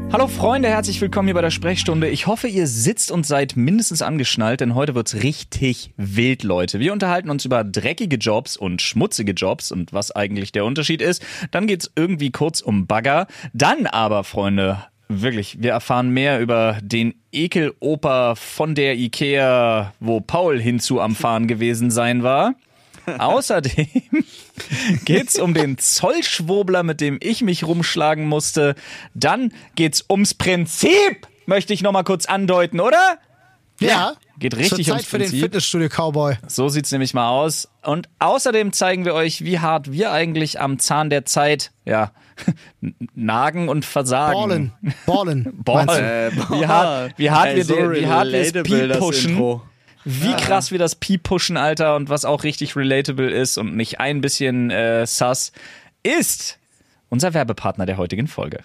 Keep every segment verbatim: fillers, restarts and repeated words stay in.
Hallo Freunde, herzlich willkommen hier bei der Sprechstunde. Ich hoffe, ihr sitzt und seid mindestens angeschnallt, denn heute wird's richtig wild, Leute. Wir unterhalten uns über dreckige Jobs und schmutzige Jobs und was eigentlich der Unterschied ist. Dann geht's irgendwie kurz um Bagger. Dann aber, Freunde, wirklich, wir erfahren mehr über den Ekeloper von der Ikea, wo Paul hinzu am Fahren gewesen sein war. Außerdem geht's um den Zollschwurbler, mit dem ich mich rumschlagen musste. Dann geht's ums Prinzip, möchte ich noch mal kurz andeuten, oder? Ja. Geht richtig Zur ums Zeit für Prinzip. den Fitnessstudio-Cowboy. So sieht's nämlich mal aus. Und außerdem zeigen wir euch, wie hart wir eigentlich am Zahn der Zeit, ja, nagen und versagen. Ballen. Ballen. Ballen. meinst du? Äh, Wie hart, wie hart Ey, wir, so die, wie hart wir das relatable, Pi das pushen. Intro. Wie krass wir das Pi pushen, Alter, und was auch richtig relatable ist und nicht ein bisschen äh, sus, ist unser Werbepartner der heutigen Folge.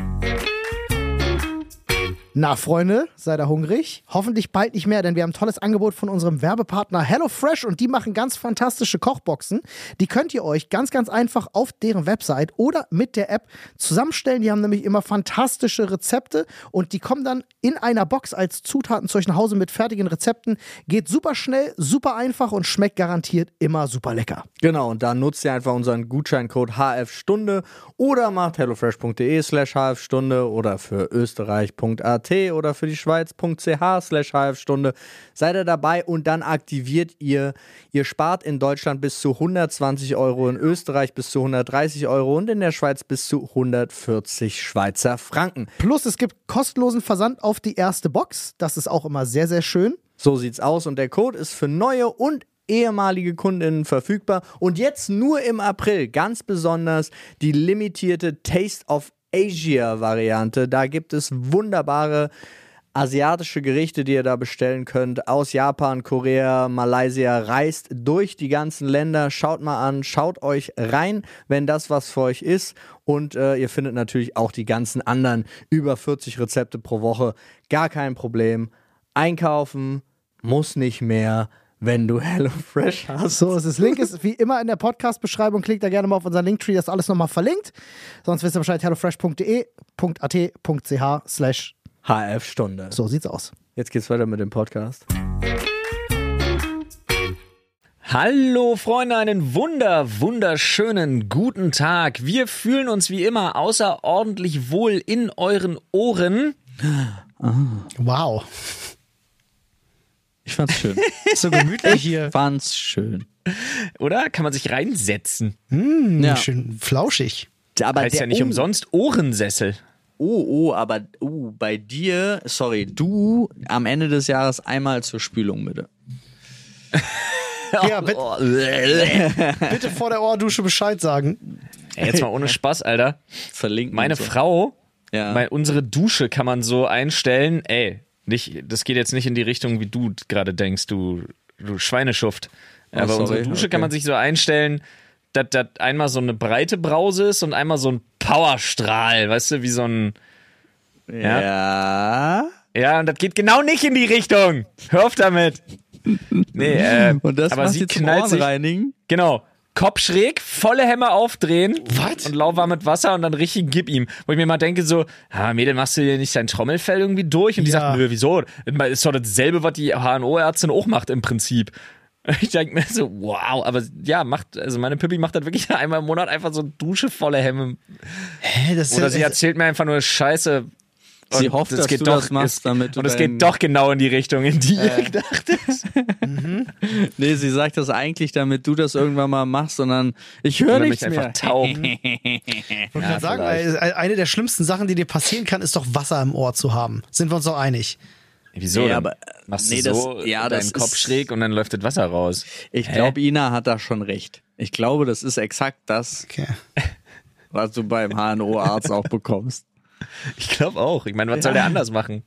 Na, Freunde, seid ihr hungrig? Hoffentlich bald nicht mehr, denn wir haben ein tolles Angebot von unserem Werbepartner HelloFresh und die machen ganz fantastische Kochboxen. Die könnt ihr euch ganz, ganz einfach auf deren Website oder mit der App zusammenstellen. Die haben nämlich immer fantastische Rezepte und die kommen dann in einer Box als Zutaten zu euch nach Hause mit fertigen Rezepten. Geht super schnell, super einfach und schmeckt garantiert immer super lecker. Genau, und da nutzt ihr einfach unseren Gutscheincode H F Stunde oder macht hellofresh.de slash hfstunde oder für österreich.at oder für die Schweiz.ch slash hfstunde. Seid ihr dabei und dann aktiviert ihr. Ihr spart in Deutschland bis zu hundertzwanzig Euro, in Österreich bis zu hundertdreißig Euro und in der Schweiz bis zu hundertvierzig Schweizer Franken. Plus es gibt kostenlosen Versand auf die erste Box. Das ist auch immer sehr, sehr schön. So sieht's aus und der Code ist für neue und ehemalige Kundinnen verfügbar. Und jetzt nur im April ganz besonders die limitierte Taste of Asia-Variante. Da gibt es wunderbare asiatische Gerichte, die ihr da bestellen könnt. Aus Japan, Korea, Malaysia. Reist durch die ganzen Länder. Schaut mal an, schaut euch rein, wenn das was für euch ist. Und äh, ihr findet natürlich auch die ganzen anderen über vierzig Rezepte pro Woche. Gar kein Problem. Einkaufen muss nicht mehr, wenn du HelloFresh hast. So ist es. Link ist wie immer in der Podcast-Beschreibung. Klickt da gerne mal auf unseren Linktree, das ist alles nochmal verlinkt. Sonst wisst ihr Bescheid, hellofresh.de, .at.ch slash H F Stunde. So sieht's aus. Jetzt geht's weiter mit dem Podcast. Hallo Freunde, einen wunder, wunderschönen guten Tag. Wir fühlen uns wie immer außerordentlich wohl in euren Ohren. Wow. Ich fand's schön. So gemütlich hier. Fand's schön. Oder? Kann man sich reinsetzen. Mm, Ja. Schön flauschig. Aber Heißt ja nicht oh, umsonst Ohrensessel. Oh, oh, aber oh, bei dir, sorry, du am Ende des Jahres einmal zur Spülung, bitte. Ja, bitte, bitte vor der Ohrdusche Bescheid sagen. Ey, jetzt mal ohne Spaß, Alter. Verlinken. Meine und so. Frau, Ja. weil unsere Dusche kann man so einstellen, ey, nicht, das geht jetzt nicht in die Richtung, wie du gerade denkst, du, du Schweineschuft. Aber sorry, unsere Dusche okay. kann man sich so einstellen, dass das einmal so eine breite Brause ist und einmal so ein Powerstrahl, weißt du, wie so ein, ja. Ja. Ja, und das geht genau nicht in die Richtung. Hör auf damit. Nee, äh, Und das aber macht sie sie zum knallt sich, Ohrenreinigen? genau, Kopf schräg, volle Hämmer aufdrehen. Was? Und lauwarmes Wasser und dann richtig gib ihm. Wo ich mir mal denke so, ah, Mädel, machst du dir nicht dein Trommelfell irgendwie durch? Und die Ja. sagt, nö, wieso? Das ist doch dasselbe, was die H N O-Ärztin auch macht im Prinzip. Ich denke mir so, wow, aber ja, macht, also meine Pippi macht das wirklich einmal im Monat einfach so Dusche volle Hämme. Hä, das Oder ist sie erzählt mir einfach nur Scheiße. Sie Und hofft, das dass geht du doch, das machst, es- damit du Und es dein- geht doch genau in die Richtung, in die ihr gedacht ist. Nee, sie sagt das eigentlich, damit du das irgendwann mal machst, sondern ich höre Oder nichts mich einfach mehr. tauben. Ich wollte gerade sagen, weil eine der schlimmsten Sachen, die dir passieren kann, ist doch Wasser im Ohr zu haben. Sind wir uns doch einig? Wieso? Nee, Dann aber- machst nee, du das- so ja, deinen das Kopf ist- schräg und dann läuft das Wasser raus. Ich Hä? glaube, Ina hat da schon recht. Ich glaube, das ist exakt das, Okay. was du beim H N O-Arzt auch bekommst. Ich glaube auch. Ich meine, was soll der anders machen?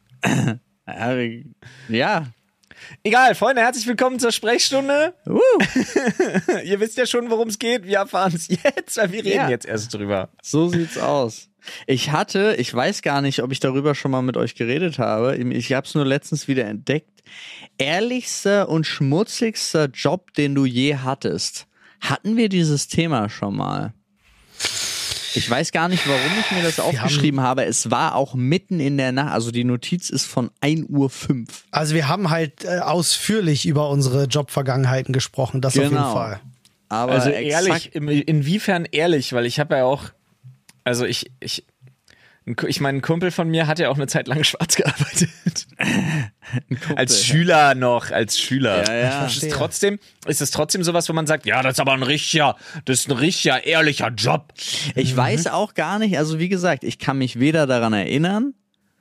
Ja. Egal, Freunde, herzlich willkommen zur Sprechstunde. Uh. Ihr wisst ja schon, worum es geht. Wir erfahren es jetzt, weil wir reden Ja. jetzt erst drüber. So sieht's aus. Ich hatte, ich weiß gar nicht, ob ich darüber schon mal mit euch geredet habe. Ich habe es nur letztens wieder entdeckt. Ehrlichster und schmutzigster Job, den du je hattest. Hatten wir dieses Thema schon mal? Ich weiß gar nicht, warum ich mir das aufgeschrieben habe. Es war auch mitten in der Nacht. Also die Notiz ist von ein Uhr fünf. Also wir haben halt äh, ausführlich über unsere Jobvergangenheiten gesprochen, das Genau. auf jeden Fall. Aber Also exakt, ehrlich, in- inwiefern ehrlich? Weil ich habe ja auch, also ich, ich, ich meine, ein Kumpel von mir hat ja auch eine Zeit lang schwarz gearbeitet. Als Schüler noch, als Schüler. Ja, ja. Ist es trotzdem, ist es trotzdem sowas, wo man sagt, ja, das ist aber ein richtiger, das ist ein richtiger, ehrlicher Job. Ich weiß auch gar nicht, also wie gesagt, ich kann mich weder daran erinnern,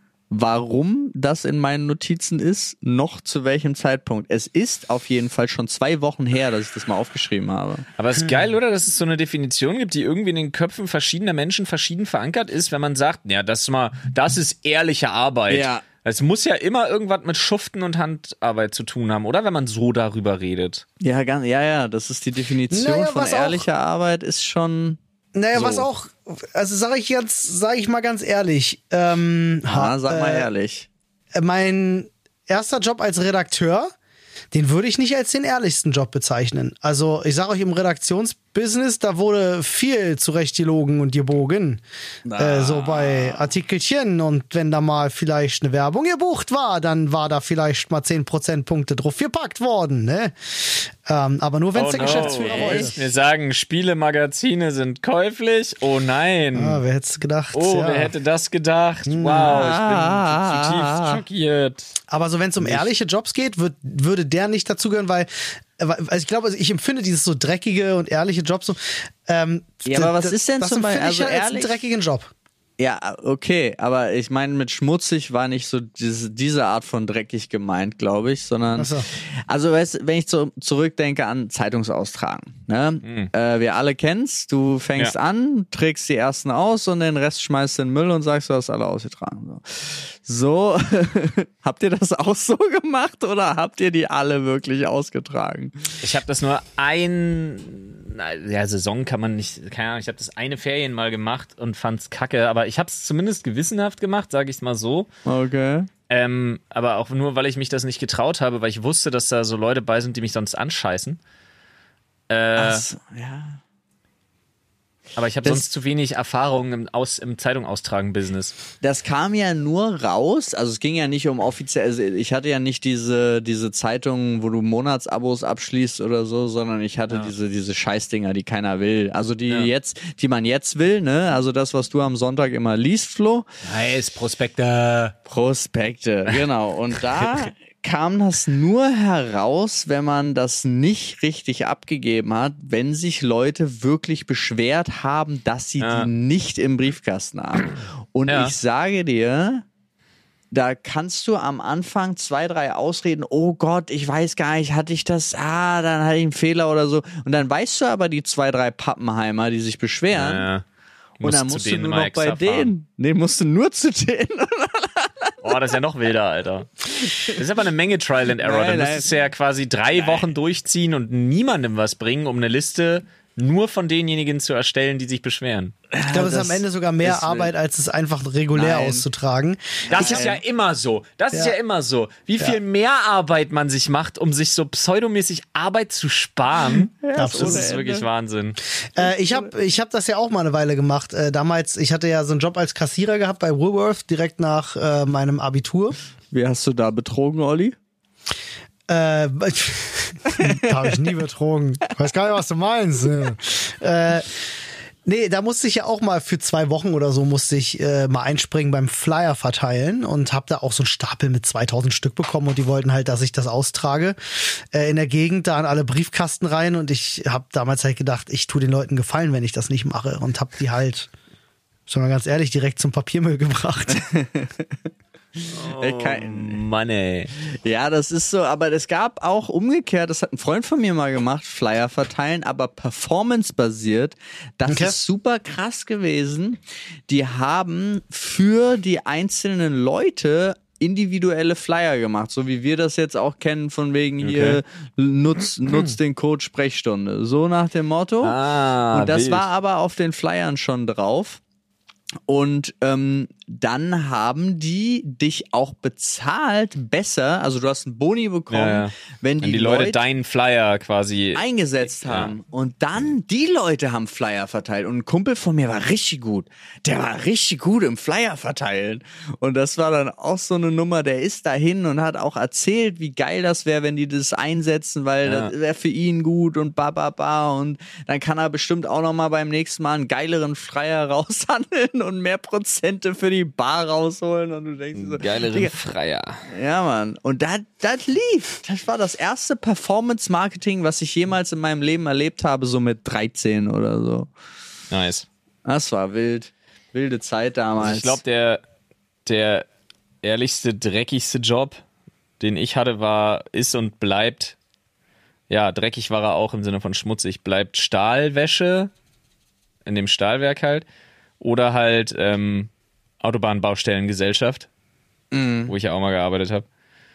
warum das in meinen Notizen ist, noch zu welchem Zeitpunkt. Es ist auf jeden Fall schon zwei Wochen her, dass ich das mal aufgeschrieben habe. Aber es ist geil, oder? Dass es so eine Definition gibt, die irgendwie in den Köpfen verschiedener Menschen verschieden verankert ist, wenn man sagt, ja, das ist mal, das ist ehrliche Arbeit. Ja. Es muss ja immer irgendwas mit Schuften und Handarbeit zu tun haben, oder? Wenn man so darüber redet. Ja, ganz, ja, ja, das ist die Definition Naja, von was auch- ehrlicher Arbeit, ist schon... Naja, So. was auch, also sage ich jetzt, sage ich mal ganz ehrlich, ähm, Ja, sag mal äh, ehrlich. mein erster Job als Redakteur, den würde ich nicht als den ehrlichsten Job bezeichnen. Also ich sage euch, im Redaktionsbusiness, da wurde viel zurechtgelogen und gebogen. Äh, so bei Artikelchen, und wenn da mal vielleicht eine Werbung gebucht war, dann war da vielleicht mal zehn Prozentpunkte drauf gepackt worden. Ne? Ähm, aber nur wenn es der Geschäftsführer Ey, wollte. wir sagen, Spielemagazine sind käuflich. Oh nein. Ah, wer hätte es gedacht? Oh, ja. wer hätte das gedacht? Wow, ich bin zutiefst schockiert. Aber so, wenn es um ehrliche Jobs geht, würd, würde der nicht dazugehören, weil, weil also ich glaube, also ich empfinde dieses so dreckige und ehrliche Jobs so. Ähm, Ja, aber was ist denn das zum empfinde Beispiel- ich also ja als einen ehrlich- dreckigen Job. Ja, okay, aber ich meine, mit schmutzig war nicht so diese, diese Art von dreckig gemeint, glaube ich, sondern, Ach so. also weißt, wenn ich zu, zurückdenke an Zeitungsaustragen, ne? Äh, wir alle kennen's, du fängst Ja. an, trägst die ersten aus und den Rest schmeißt in den Müll und sagst, du hast alle ausgetragen. So, so habt ihr das auch so gemacht oder habt ihr die alle wirklich ausgetragen? Ich habe das nur ein, na, ja, Saison kann man nicht, keine Ahnung, ich habe das eine Ferien mal gemacht und fand's kacke, aber ich habe es zumindest gewissenhaft gemacht, sage ich mal so. Okay. Ähm, aber auch nur, weil ich mich das nicht getraut habe, weil ich wusste, dass da so Leute bei sind, die mich sonst anscheißen. Äh, Ach so, ja. aber ich habe das- sonst zu wenig Erfahrung im, Aus, im Zeitung-Austragen-Business. Das kam ja nur raus, also es ging ja nicht um offiziell, also ich hatte ja nicht diese, diese Zeitungen, wo du Monatsabos abschließt oder so, sondern ich hatte Ja. diese, diese Scheißdinger, die keiner will. Also die Ja. jetzt, die man jetzt will, ne? Also das, was du am Sonntag immer liest, Flo. Nice, Prospekte. Prospekte, genau. Und da kam das nur heraus, wenn man das nicht richtig abgegeben hat, wenn sich Leute wirklich beschwert haben, dass sie Ja. die nicht im Briefkasten haben. Und Ja. ich sage dir, da kannst du am Anfang zwei, drei Ausreden, oh Gott, ich weiß gar nicht, hatte ich das, ah, dann hatte ich einen Fehler oder so. Und dann weißt du aber die zwei, drei Pappenheimer, die sich beschweren. Ja. Und dann zu musst du denen nur immer noch bei extra fahren. denen. Nee, musst du nur zu denen. Oh, das ist ja noch wilder, Alter. Das ist aber eine Menge Trial and Error. Nein, Da nein. müsstest du ja quasi drei Wochen durchziehen und niemandem was bringen, um eine Liste nur von denjenigen zu erstellen, die sich beschweren. Ich glaube, es ist das am Ende sogar mehr ist- Arbeit, als es einfach regulär Nein. auszutragen. Das ist ja immer so. Das ist Ja. ja immer so. Wie viel mehr Arbeit man sich macht, um sich so pseudomäßig Arbeit zu sparen. Das Absolut. ist wirklich Wahnsinn. Äh, ich habe ich hab das ja auch mal eine Weile gemacht. Äh, damals, ich hatte ja so einen Job als Kassierer gehabt bei Woolworth, direkt nach äh, meinem Abitur. Wie hast du da betrogen, Olli? Äh, da habe ich nie betrogen. Ich weiß gar nicht, was du meinst. äh, nee, da musste ich ja auch mal für zwei Wochen oder so musste ich äh, mal einspringen beim Flyer verteilen und habe da auch so einen Stapel mit zweitausend Stück bekommen und die wollten halt, dass ich das austrage äh, in der Gegend, da an alle Briefkasten rein und ich habe damals halt gedacht, ich tue den Leuten Gefallen, wenn ich das nicht mache und habe die halt, schon mal ganz ehrlich, direkt zum Papiermüll gebracht. Äh, kein- Mann, ey. Ja, das ist so, aber es gab auch umgekehrt, das hat ein Freund von mir mal gemacht, Flyer verteilen, aber performance-basiert. Das Okay. ist super krass gewesen. Die haben für die einzelnen Leute individuelle Flyer gemacht, so wie wir das jetzt auch kennen, von wegen hier, nutz, nutz den Code Sprechstunde. So nach dem Motto. Ah, Und das wild. war aber auf den Flyern schon drauf. Und ähm, dann haben die dich auch bezahlt besser, also du hast einen Boni bekommen, Ja, ja. wenn die, Wenn die Leute, Leute deinen Flyer quasi eingesetzt haben. Und dann, die Leute haben Flyer verteilt. Und ein Kumpel von mir war richtig gut. Der war richtig gut im Flyer verteilen. Und das war dann auch so eine Nummer, der ist dahin und hat auch erzählt, wie geil das wäre, wenn die das einsetzen, weil Ja. das wäre für ihn gut und ba, ba, ba. Und dann kann er bestimmt auch nochmal beim nächsten Mal einen geileren Flyer raushandeln und mehr Prozente für die Bar rausholen. Und du denkst dir so, geileren Digga, Freier. ja, Mann. Und das, das lief. Das war das erste Performance-Marketing, was ich jemals in meinem Leben erlebt habe, so mit dreizehn oder so. Nice. Das war wild. Wilde Zeit damals. Also ich glaube, der, der ehrlichste, dreckigste Job, den ich hatte, war, ist und bleibt, ja, dreckig war er auch im Sinne von schmutzig, bleibt Stahlwäsche in dem Stahlwerk halt oder halt ähm, Autobahnbaustellengesellschaft, Mhm. wo ich ja auch mal gearbeitet habe.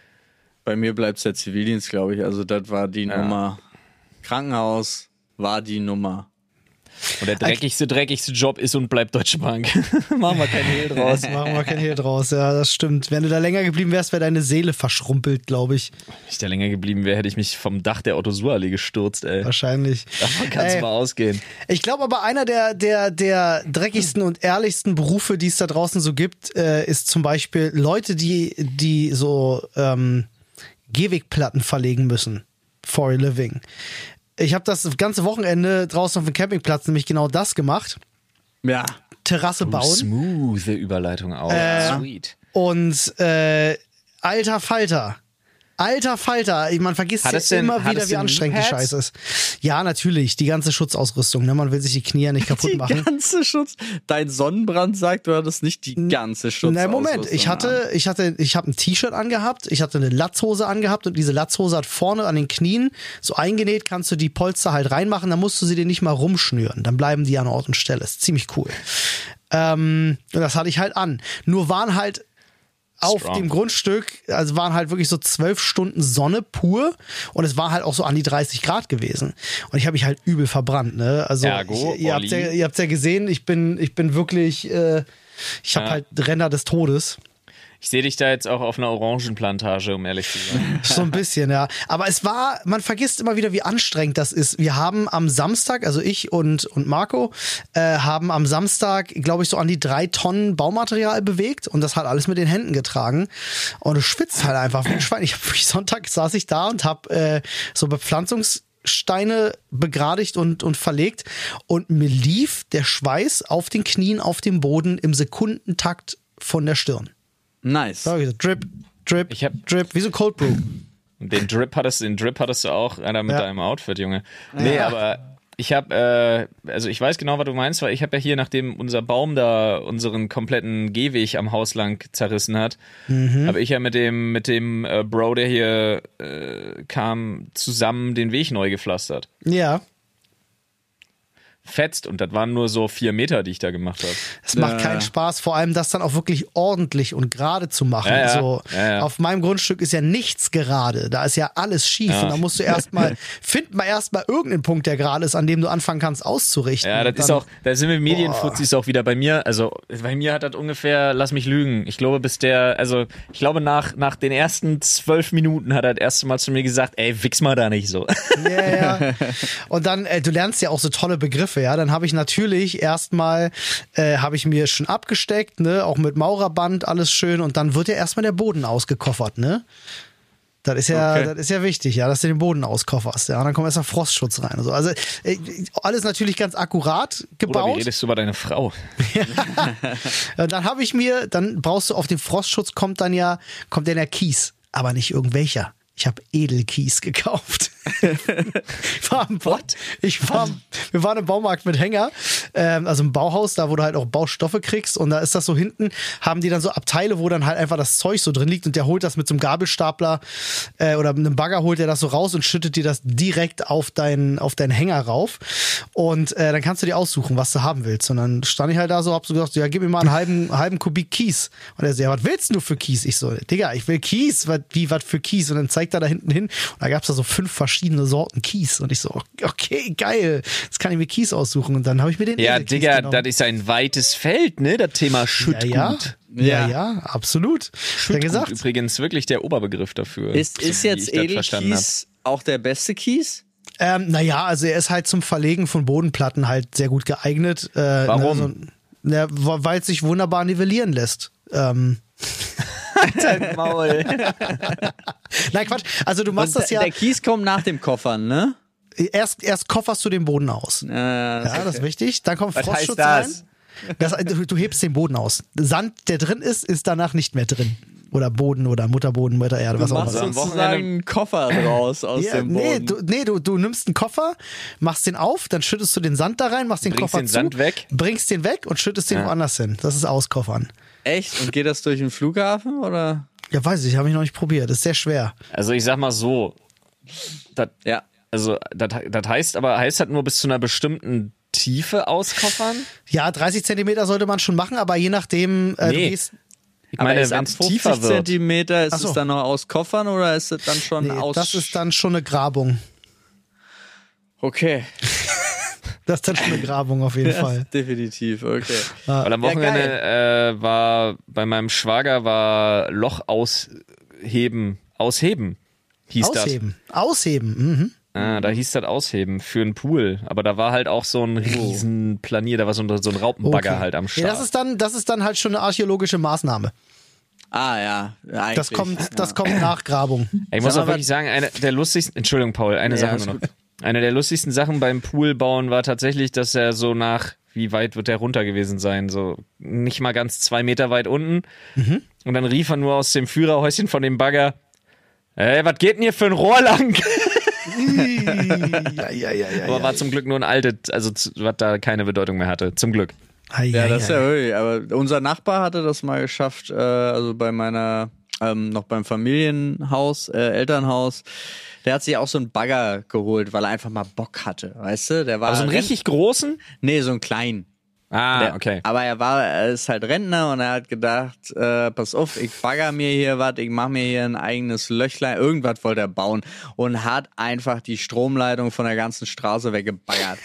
Bei mir bleibt es der Zivildienst, glaube ich. Also das war die Ja. Nummer. Krankenhaus war die Nummer. Und der dreckigste, dreckigste Job ist und bleibt Deutsche Bank. Machen wir kein Hehl draus. Machen wir kein Hehl draus, ja, das stimmt. Wenn du da länger geblieben wärst, wäre deine Seele verschrumpelt, glaube ich. Wenn ich da länger geblieben wäre, hätte ich mich vom Dach der Otto-Suhr-Allee gestürzt, ey. Wahrscheinlich. Davon kannst du Ey, mal ausgehen. Ich glaube aber, einer der, der, der dreckigsten und ehrlichsten Berufe, die es da draußen so gibt, äh, ist zum Beispiel Leute, die, die so ähm, Gehwegplatten verlegen müssen for a living. Ich habe das ganze Wochenende draußen auf dem Campingplatz nämlich genau das gemacht. Ja. Terrasse bauen. Smooth Überleitung auch. Äh, Sweet. Und äh, alter Falter. Alter Falter. Man vergisst Hat ja es denn- immer hat wieder, es wie denn anstrengend die Kneepads? Scheiße ist. Ja, natürlich. Die ganze Schutzausrüstung. Ne? Man will sich die Knie nicht kaputt Die machen. ganze Schutz. Dein Sonnenbrand sagt, du hattest nicht die ganze Schutz. Na, Moment, ich hatte, ich hatte, ich habe ein T-Shirt angehabt, ich hatte eine Latzhose angehabt und diese Latzhose hat vorne an den Knien so eingenäht, kannst du die Polster halt reinmachen, dann musst du sie dir nicht mal rumschnüren, dann bleiben die an Ort und Stelle. Ist ziemlich cool. Ähm, und das hatte ich halt an. Nur waren halt auf Strong. dem Grundstück, also waren halt wirklich so zwölf Stunden Sonne pur und es war halt auch so an die dreißig Grad gewesen. Und ich habe mich halt übel verbrannt, ne? Also Ergo, ich, ihr habt ja, Olli. ihr habt's ja gesehen, ich bin, ich bin wirklich, äh, ich habe Ja. halt Ränder des Todes. Ich sehe dich da jetzt auch auf einer Orangenplantage, um ehrlich zu sein. So ein bisschen, ja. Aber es war, man vergisst immer wieder, wie anstrengend das ist. Wir haben am Samstag, also ich und, und Marco, äh, haben am Samstag, glaube ich, so an die drei Tonnen Baumaterial bewegt und das halt alles mit den Händen getragen. Und du schwitzt halt einfach wie ein Schwein. Ich hab, Sonntag saß ich da und habe äh, so Bepflanzungssteine begradigt und, und verlegt und mir lief der Schweiß auf den Knien, auf dem Boden im Sekundentakt von der Stirn. Nice. Da hab ich gesagt, Drip, Drip, Ich hab- Drip, wie so Cold Brew. Und den Drip hattest, den Drip hattest du auch, Alter, mit Ja. deinem Outfit, Junge. Nee, aber ich habe, äh, also ich weiß genau, was du meinst, weil ich habe ja hier, nachdem unser Baum da unseren kompletten Gehweg am Haus lang zerrissen hat, Mhm. habe ich ja mit dem, mit dem äh, Bro, der hier äh, kam, zusammen den Weg neu gepflastert. Ja. Fetzt, und das waren nur so vier Meter, die ich da gemacht habe. Es macht Ja. keinen Spaß, vor allem das dann auch wirklich ordentlich und gerade zu machen. Ja, ja. So, Ja, ja. auf meinem Grundstück ist ja nichts gerade, da ist ja alles schief Ja. und da musst du erstmal, find mal erstmal irgendeinen Punkt, der gerade ist, an dem du anfangen kannst auszurichten. Ja, das Und ist dann- auch, da sind wir Medienfuzis auch wieder bei mir. Also bei mir hat das ungefähr, lass mich lügen, ich glaube bis der, also ich glaube nach, nach den ersten zwölf Minuten hat er das erste Mal zu mir gesagt, ey, wichs mal da nicht so. Ja, ja. Und dann, äh, du lernst ja auch so tolle Begriffe, ja. Dann habe ich natürlich erstmal, äh, habe ich mir schon abgesteckt, ne, auch mit Maurerband, alles schön. Und dann wird ja erstmal der Boden ausgekoffert, ne? Das ist ja, Okay. das ist ja wichtig, ja, dass du den Boden auskofferst, ja. Und dann kommt erstmal Frostschutz rein und so. Also äh, alles natürlich ganz akkurat Oder wie gebaut. redest du über deine Frau? Und dann habe ich mir, dann brauchst du auf den Frostschutz kommt dann ja, kommt dann ja Kies, aber nicht irgendwelcher. Ich habe Edelkies gekauft. ich war im Bau, ich war, wir waren im Baumarkt mit Hänger, ähm, also im Bauhaus, da wo du halt auch Baustoffe kriegst und da ist das so hinten, haben die dann so Abteile, wo dann halt einfach das Zeug so drin liegt und der holt das mit so einem Gabelstapler äh, oder mit einem Bagger holt der das so raus und schüttet dir das direkt auf deinen auf deinen Hänger rauf und äh, dann kannst du dir aussuchen, was du haben willst und dann stand ich halt da so, hab so gesagt, ja gib mir mal einen halben, halben Kubik Kies und er so, ja was willst du für Kies? Ich so, Digga, ich will Kies, wat, wie was für Kies und dann zeigt er da hinten hin und da gab's da so fünf verschiedene Sorten Kies und ich so, okay, geil, jetzt kann ich mir Kies aussuchen und dann habe ich mir den Ja, Edelkies Digga, genommen. das ist ein weites Feld, ne, das Thema Schüttgut. Ja, ja. Ja, ja, absolut. Hat gesagt. Übrigens wirklich der Oberbegriff dafür. Ist, ist wie jetzt ich das verstanden Edelkies auch der beste Kies? Ähm, naja, also er ist halt zum Verlegen von Bodenplatten halt sehr gut geeignet. Äh, Warum? Ne, so, ne, weil es sich wunderbar nivellieren lässt. Ähm. Dein Maul. Nein, Quatsch. Also du machst Und das ja. Der Kies kommt nach dem Koffern, ne? Erst, erst kofferst du den Boden aus. Äh, Ja, das ist wichtig. Dann kommt Was Frostschutz heißt das? rein. Das, du, du hebst den Boden aus. Sand, der drin ist, ist danach nicht mehr drin. Oder Boden oder Mutterboden, Mutter Erde, was Du auch machst immer. am sozusagen Wochenende- einen Koffer draus aus Ja, dem nee, Boden. du, nee du, du nimmst einen Koffer, machst den auf, dann schüttest du den Sand da rein, machst den Bringst Koffer den zu, Sand weg? bringst den weg und schüttest den Ja. woanders hin. Das ist Auskoffern. Echt? Und geht das durch den Flughafen, oder? Ja, weiß ich, habe ich noch nicht probiert. Das ist sehr schwer. Also ich sag mal so, das, Ja. also das, das heißt aber, heißt das nur bis zu einer bestimmten Tiefe auskoffern? Ja, dreißig Zentimeter sollte man schon machen, aber je nachdem, äh, du Nee. gehst. Ich Aber meine, ist wenn ab es fünfzig tiefer wird. Zentimeter, ist Ach so. es dann noch aus Koffern oder ist es dann schon Nee, aus... das ist dann schon eine Grabung. Okay. Das ist dann schon eine Grabung auf jeden Fall. Definitiv, okay. Weil am Ja, Wochenende äh, war bei meinem Schwager war Loch ausheben, ausheben hieß Ausheben. Ausheben. Mhm. das. Ah, da hieß das ausheben für einen Pool, aber da war halt auch so ein riesen Planier, da war so ein, so ein Raupenbagger Okay. halt am Start. Ja, das ist dann, das ist dann halt schon eine archäologische Maßnahme. Ah ja, eigentlich. Das kommt, das kommt nach Grabung. Ich muss Sag auch mal, wirklich sagen, eine der lustigsten, Entschuldigung Paul, eine Ja, Sache ist nur noch. gut. Eine der lustigsten Sachen beim Poolbauen war tatsächlich, dass er so nach, wie weit wird der runter gewesen sein? So nicht mal ganz zwei Meter weit unten. Mhm. Und dann rief er nur aus dem Führerhäuschen von dem Bagger, ey, was geht denn hier für ein Rohr lang? ja, ja, ja, ja. Aber war zum Glück nur ein altes, also zu- was da keine Bedeutung mehr hatte. Zum Glück. Ja, das ist ja wirklich. Aber unser Nachbar hatte das mal geschafft, äh, also bei meiner, ähm, noch beim Familienhaus, äh, Elternhaus. Der hat sich auch so einen Bagger geholt, weil er einfach mal Bock hatte, weißt du? Der war Also einen Renn- richtig großen? Nee, so einen kleinen. Ah, Der, okay. Aber er war, er ist halt Rentner und er hat gedacht, äh, pass auf, ich bagger mir hier was, ich mache mir hier ein eigenes Löchlein, irgendwas wollte er bauen und hat einfach die Stromleitung von der ganzen Straße weggebaggert.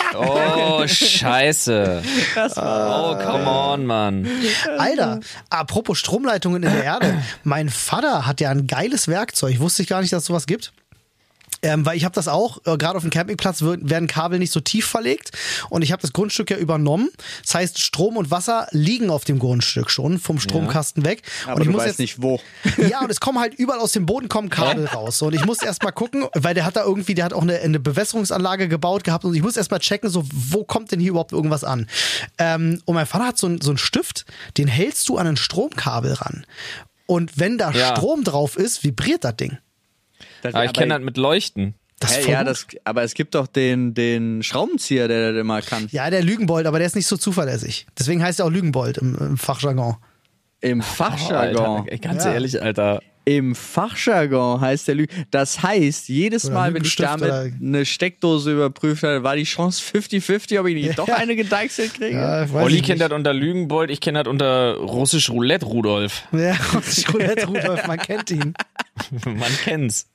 Oh, scheiße. Das war Oh, come on, Mann. Alter, apropos Stromleitungen in der Erde. Mein Vater hat ja ein geiles Werkzeug. Wusste ich gar nicht, dass es sowas gibt. Ähm, weil ich habe das auch, äh, gerade auf dem Campingplatz wird, werden Kabel nicht so tief verlegt und ich habe das Grundstück ja übernommen. Das heißt, Strom und Wasser liegen auf dem Grundstück schon vom Stromkasten weg. aber und ich du muss weißt jetzt nicht wo. Ja, und es kommen halt überall aus dem Boden kommen Kabel raus. So, und ich muss erst mal gucken, weil der hat da irgendwie, der hat auch eine, eine Bewässerungsanlage gebaut gehabt und ich muss erst mal checken, so, wo kommt denn hier überhaupt irgendwas an? Ähm, und mein Vater hat so, ein, so einen Stift, den hältst du an ein Stromkabel ran. Und wenn da Ja. Strom drauf ist, vibriert das Ding. Das, Aber ich kenne das mit Leuchten. Das ist Hä, voll ja, gut. das, aber es gibt doch den, den Schraubenzieher, der das immer kann. Ja, der Lügenbold, aber der ist nicht so zuverlässig. Deswegen heißt er auch Lügenbold im, im Fachjargon. Im Oh, Fachjargon. Alter, ey, ganz Ja. ehrlich, Alter. Im Fachjargon heißt der Lüge. Das heißt, jedes Oder Mal, wenn ich Lügenstift damit oder- eine Steckdose überprüft habe, war die Chance fünfzig fünfzig, ob ich nicht doch eine gedeichselt kriege. Ja, weiß Olli ich kennt nicht. das unter Lügenbold, ich kenne das unter Russisch Roulette Rudolf. Ja, Roulette Rudolf, man kennt ihn. Man kennt's.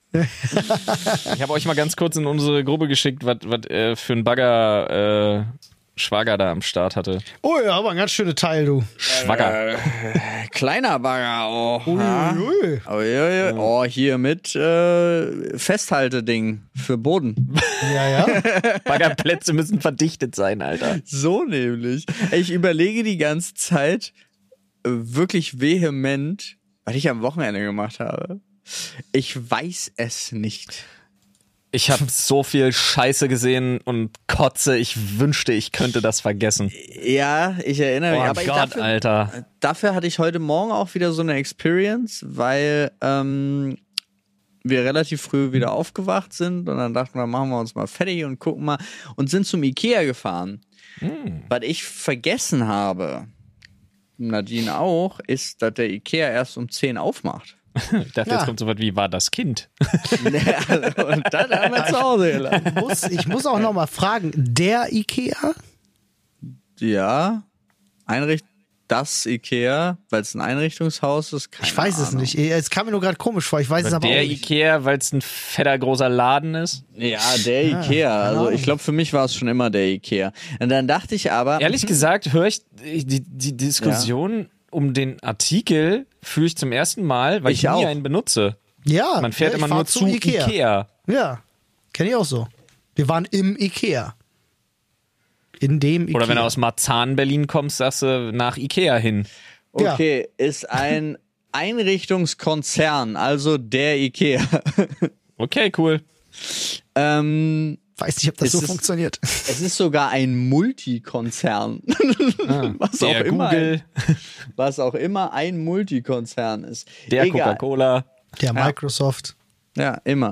Ich habe euch mal ganz kurz in unsere Gruppe geschickt, was äh, für ein Bagger äh, Schwager da am Start hatte. Oh ja, aber ein ganz schöner Teil, du. Schwager. Kleiner Bagger auch. ja. Ui. Oh, ja, ja. oh, hier mit äh, Festhalteding für Boden. Ja, ja. Baggerplätze müssen verdichtet sein, Alter. So nämlich. Ich überlege die ganze Zeit äh, wirklich vehement, was ich am Wochenende gemacht habe. Ich weiß es nicht. Ich habe so viel Scheiße gesehen und kotze, ich wünschte, ich könnte das vergessen. Ja, ich erinnere mich. Oh aber ich Gott, dafür, Alter. dafür hatte ich heute Morgen auch wieder so eine Experience, weil ähm, wir relativ früh wieder aufgewacht sind und dann dachten wir, machen wir uns mal fertig und gucken mal und sind zum Ikea gefahren. Hm. Was ich vergessen habe, Nadine auch, ist, dass der Ikea erst um zehn aufmacht. Ich dachte, Ja. jetzt kommt so was wie, war das Kind? Und dann haben wir zu Hause gelassen. Muss, ich muss auch noch mal fragen, der Ikea? Ja, Einricht das Ikea, weil es ein Einrichtungshaus ist. Keine Ich weiß es Ahnung. nicht. Es kam mir nur gerade komisch vor. Ich weiß es aber Der auch nicht. Ikea, weil es ein fetter, großer Laden ist? Ja, der Ikea. Also ich glaube, für mich war es schon immer der Ikea. Und dann dachte ich aber, Ehrlich gesagt höre ich die, die Diskussion um den Artikel fühle ich zum ersten Mal, weil ich, Ich nie auch. einen benutze. Ja. Man fährt ja, ich immer fahr nur zu Ikea. Ikea. Ja, kenne ich auch so. Wir waren im Ikea. In dem Ikea. Oder wenn du aus Marzahn, Berlin kommst, sagst du nach Ikea hin. Ja. Okay, ist ein Einrichtungskonzern, also der Ikea. Okay, cool. ähm, Weiß nicht, ob das Es so ist- funktioniert. es ist sogar ein Multikonzern. was, auch Der immer, Google, was auch immer ein Multikonzern ist. der Egal. Coca-Cola. Der Microsoft. Ja, immer.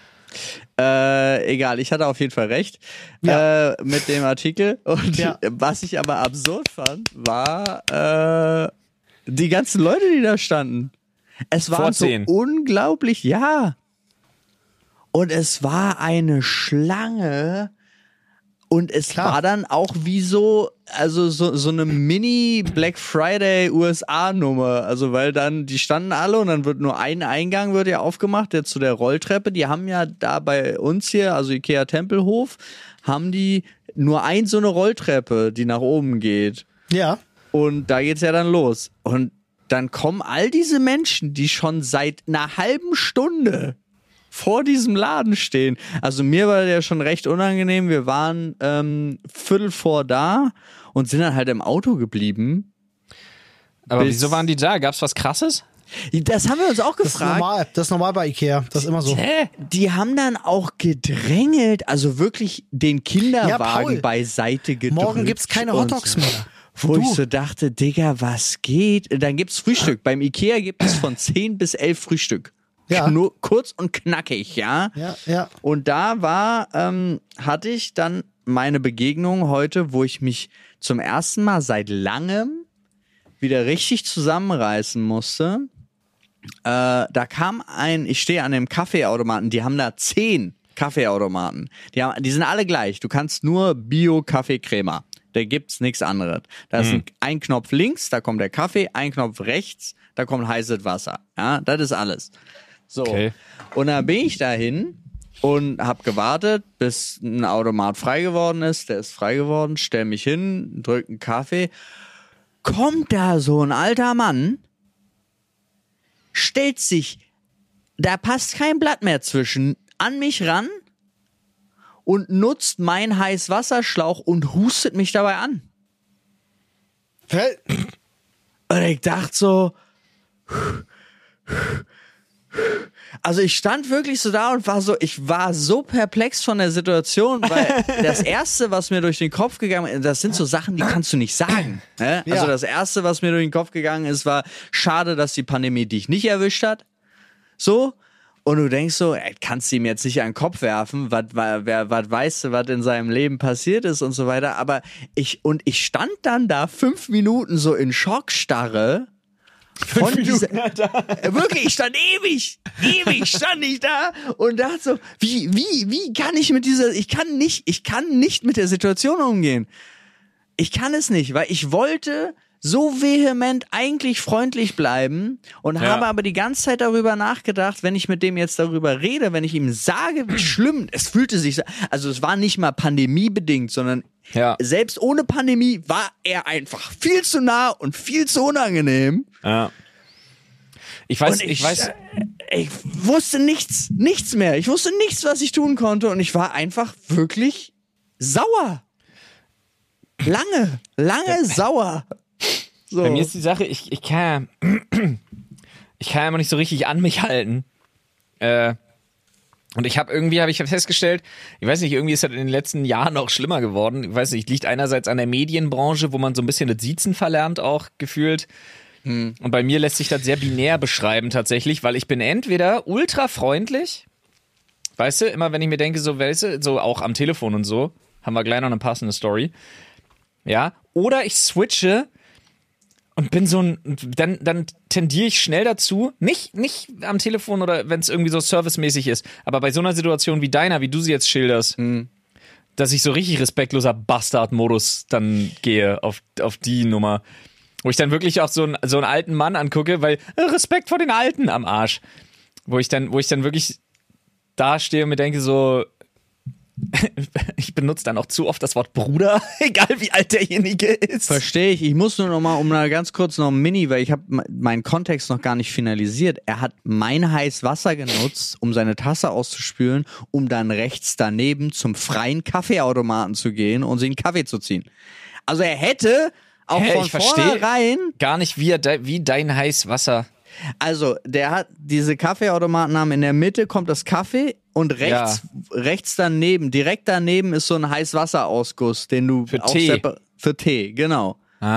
Äh, egal, ich hatte auf jeden Fall recht Ja. äh, mit dem Artikel. Und Ja. was ich aber absurd fand, war äh, die ganzen Leute, die da standen. Es waren Vor so zehn. unglaublich, ja. Und es war eine Schlange. Und es Klar. war dann auch wie so, also so, so eine Mini-Black Friday U S A-Nummer. Also weil dann, die standen alle und dann wird nur ein Eingang wird ja aufgemacht, der zu der Rolltreppe. Die haben ja da bei uns hier, also Ikea Tempelhof, haben die nur ein so eine Rolltreppe, die nach oben geht. Ja. Und da geht's ja dann los. Und dann kommen all diese Menschen, die schon seit einer halben Stunde vor diesem Laden stehen. Also mir war der schon recht unangenehm. Wir waren ähm, Viertel vor da und sind dann halt im Auto geblieben. Aber Bis- wieso waren die da? Gab's was Krasses? Das haben wir uns auch Das ist gefragt. normal. Das ist normal bei Ikea. Das ist immer so. Hä? Die haben dann auch gedrängelt, also wirklich den Kinderwagen Paul, beiseite gedrückt. Morgen gibt's keine und Hotdogs so. mehr. Wo Du. ich so dachte, Digga, was geht? Dann gibt's Frühstück. Beim Ikea gibt es von zehn bis elf Frühstück. Ja. Nur kurz und knackig, ja? Ja, ja. Und da war, ähm, hatte ich dann meine Begegnung heute, wo ich mich zum ersten Mal seit langem wieder richtig zusammenreißen musste. Äh, da kam ein, ich stehe an dem Kaffeeautomaten, die haben da zehn Kaffeeautomaten. Die, haben, die sind alle gleich. Du kannst nur Bio-Kaffee-Crema. Da gibt's nichts anderes. Da ist ein, ein Knopf links, da kommt der Kaffee, ein Knopf rechts, da kommt heißes Wasser. Ja, das ist alles. So. Okay. Und dann bin ich dahin und hab gewartet, bis ein Automat frei geworden ist. Der ist frei geworden, stell mich hin, drück einen Kaffee. Kommt da so ein alter Mann, stellt sich, da passt kein Blatt mehr zwischen, an mich ran und nutzt meinen Heißwasserschlauch und hustet mich dabei an. Hä? Und ich dachte so, also ich stand wirklich so da und war so, ich war so perplex von der Situation, weil das Erste, was mir durch den Kopf gegangen ist, das sind so Sachen, die kannst du nicht sagen. Ne? Ja. Also das Erste, was mir durch den Kopf gegangen ist, war, schade, dass die Pandemie dich nicht erwischt hat. So. Und du denkst so, ey, kannst du ihm jetzt nicht an den Kopf werfen, was weißt du, was in seinem Leben passiert ist und so weiter. Aber ich, und ich stand dann da fünf Minuten so in Schockstarre. Von dieser, wirklich, ich stand ewig, ewig stand ich da und dachte so, wie, wie, wie kann ich mit dieser, ich kann nicht, ich kann nicht mit der Situation umgehen. Ich kann es nicht, weil ich wollte so vehement eigentlich freundlich bleiben und Ja. habe aber die ganze Zeit darüber nachgedacht, wenn ich mit dem jetzt darüber rede, wenn ich ihm sage, wie schlimm, es fühlte sich, so- also es war nicht mal pandemiebedingt, sondern Ja. selbst ohne Pandemie war er einfach viel zu nah und viel zu unangenehm. Ja. Ich weiß, Und ich, weiß, ich wusste nichts, nichts mehr. Ich wusste nichts, was ich tun konnte und ich war einfach wirklich sauer. Lange, lange sauer. So. bei mir ist die Sache, ich, ich kann ja, ich kann ja immer nicht so richtig an mich halten. Äh, und ich habe irgendwie, habe ich festgestellt, ich weiß nicht, irgendwie ist das in den letzten Jahren auch schlimmer geworden. Ich weiß nicht, liegt einerseits an der Medienbranche, wo man so ein bisschen das Siezen verlernt auch gefühlt. Und bei mir lässt sich das sehr binär beschreiben tatsächlich, weil ich bin entweder ultra freundlich, weißt du, immer wenn ich mir denke, so, weißt du, so auch am Telefon und so, haben wir gleich noch eine passende Story, ja, oder ich switche und bin so ein, dann, dann tendiere ich schnell dazu, nicht, nicht am Telefon oder wenn es irgendwie so servicemäßig ist, aber bei so einer Situation wie deiner, wie du sie jetzt schilderst, dass ich so richtig respektloser Bastard-Modus dann gehe auf, auf die Nummer. Wo ich dann wirklich auch so einen, so einen alten Mann angucke, weil äh, Respekt vor den Alten am Arsch. Wo ich dann, wo ich dann wirklich da stehe und mir denke so, Ich benutze dann auch zu oft das Wort Bruder, egal wie alt derjenige ist. Verstehe ich. Ich muss nur noch mal, um mal ganz kurz noch ein Mini, weil ich habe meinen Kontext noch gar nicht finalisiert. Er hat mein heißes Wasser genutzt, um seine Tasse auszuspülen, um dann rechts daneben zum freien Kaffeeautomaten zu gehen und sich einen Kaffee zu ziehen. Also er hätte auch Hä, von ich verstehe vornherein... gar nicht, wie, er de, wie dein heiß Wasser. Also, der hat, diese Kaffeeautomaten haben in der Mitte kommt das Kaffee und rechts, ja. rechts daneben, direkt daneben ist so ein Heißwasserausguss, den du für auch Tee. separ- für Tee, genau.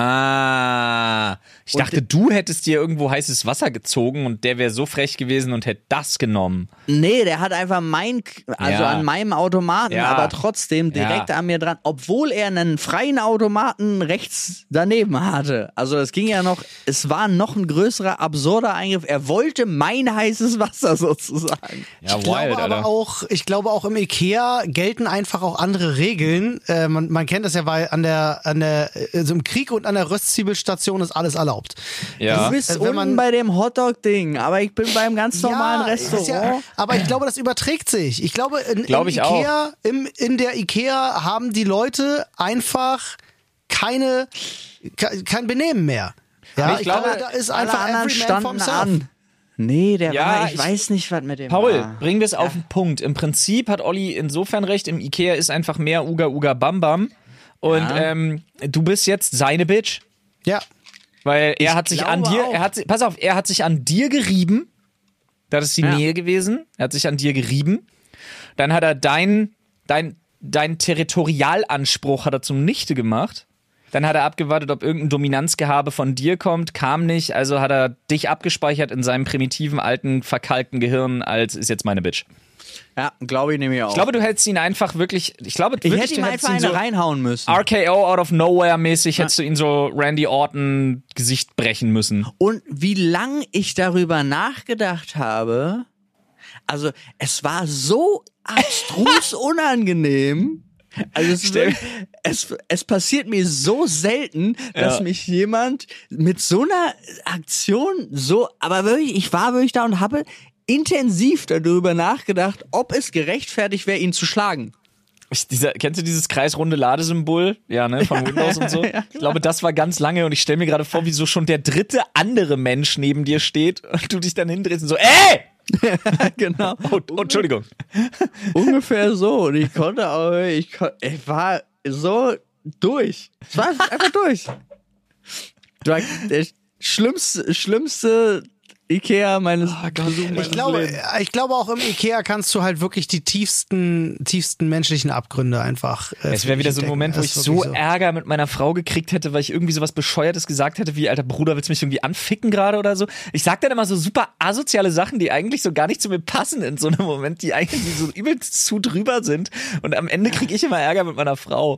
Ah, ich Und dachte, du hättest dir irgendwo heißes Wasser gezogen und der wäre so frech gewesen und hätte das genommen. Nee, der hat einfach mein, also Ja. an meinem Automaten, Ja. aber trotzdem direkt Ja. an mir dran, obwohl er einen freien Automaten rechts daneben hatte. Also es ging ja noch, es war noch ein größerer, absurder Eingriff. Er wollte mein heißes Wasser sozusagen. Ja, Ich glaube aber auch, ich glaube auch im Ikea gelten einfach auch andere Regeln. Äh, man, man kennt das ja, weil an der, an der, also im Krieg und an der Röstzwiebelstation ist alles erlaubt. Ja. Du bist Also wenn unten man- bei dem Hotdog-Ding, aber ich bin beim ganz normalen ist Restaurant. ja, aber ich glaube, das überträgt sich. Ich glaube, in, Glaub im ich Ikea, im, in der Ikea haben die Leute einfach keine, ke- kein Benehmen mehr. Ja, Aber ich glaube, da ist Alle einfach anderen every man standen for himself. an. Nee, der Ja, war, ich, ich- weiß nicht, was mit dem Paul, war. bringen wir es auf den Punkt. Im Prinzip hat Olli insofern recht, im Ikea ist einfach mehr Uga Uga Bam Bam. Und Ja. ähm, du bist jetzt seine Bitch. Ja. Weil er hat sich an glaube dir, auch. er hat, si- pass auf, er hat sich an dir gerieben. Das ist die Ja. Nähe gewesen. Er hat sich an dir gerieben. Dann hat er dein, dein, dein Territorialanspruch hat er zunichte gemacht. Dann hat er abgewartet, ob irgendein Dominanzgehabe von dir kommt, kam nicht. Also hat er dich abgespeichert in seinem primitiven, alten, verkalkten Gehirn als ist jetzt meine Bitch. Ja, glaube ich nämlich auch. Ich glaube, du hättest ihn einfach wirklich, ich glaube, ich wirklich, hätte ihm du hättest einfach ihn eine so reinhauen müssen. R K O out of nowhere mäßig, hättest du ihn so Randy Orton Gesicht brechen müssen. Und wie lang ich darüber nachgedacht habe, also es war so abstrus unangenehm. Also es, Stell- wird, es, es passiert mir so selten, dass Ja. mich jemand mit so einer Aktion so, aber wirklich, ich war wirklich da und habe intensiv darüber nachgedacht, ob es gerechtfertigt wäre, ihn zu schlagen. Ich, dieser, kennst du dieses kreisrunde Ladesymbol? Ja, ne, von Windows und so. Ich glaube, das war ganz lange und ich stelle mir gerade vor, wie so schon der dritte andere Mensch neben dir steht und du dich dann hindrehst und so, ey! Genau. Oh, oh, Entschuldigung. Ungefähr so. Und ich konnte auch, ich, kon, ich war so durch. Es war einfach durch. Du war der schlimmste, schlimmste Ikea meines, Besuchs meines Ich glaube, Lebens. ich glaube auch im Ikea kannst du halt wirklich die tiefsten, tiefsten menschlichen Abgründe einfach. Äh, Es wäre wieder so ein entdecken. Moment, wo Das ich ist so wirklich Ärger mit meiner Frau gekriegt hätte, weil ich irgendwie sowas Bescheuertes gesagt hätte, wie, alter Bruder, willst du mich irgendwie anficken gerade oder so? Ich sag dann immer so super asoziale Sachen, die eigentlich so gar nicht zu mir passen in so einem Moment, die eigentlich so übelst zu drüber sind. Und am Ende kriege ich immer Ärger mit meiner Frau.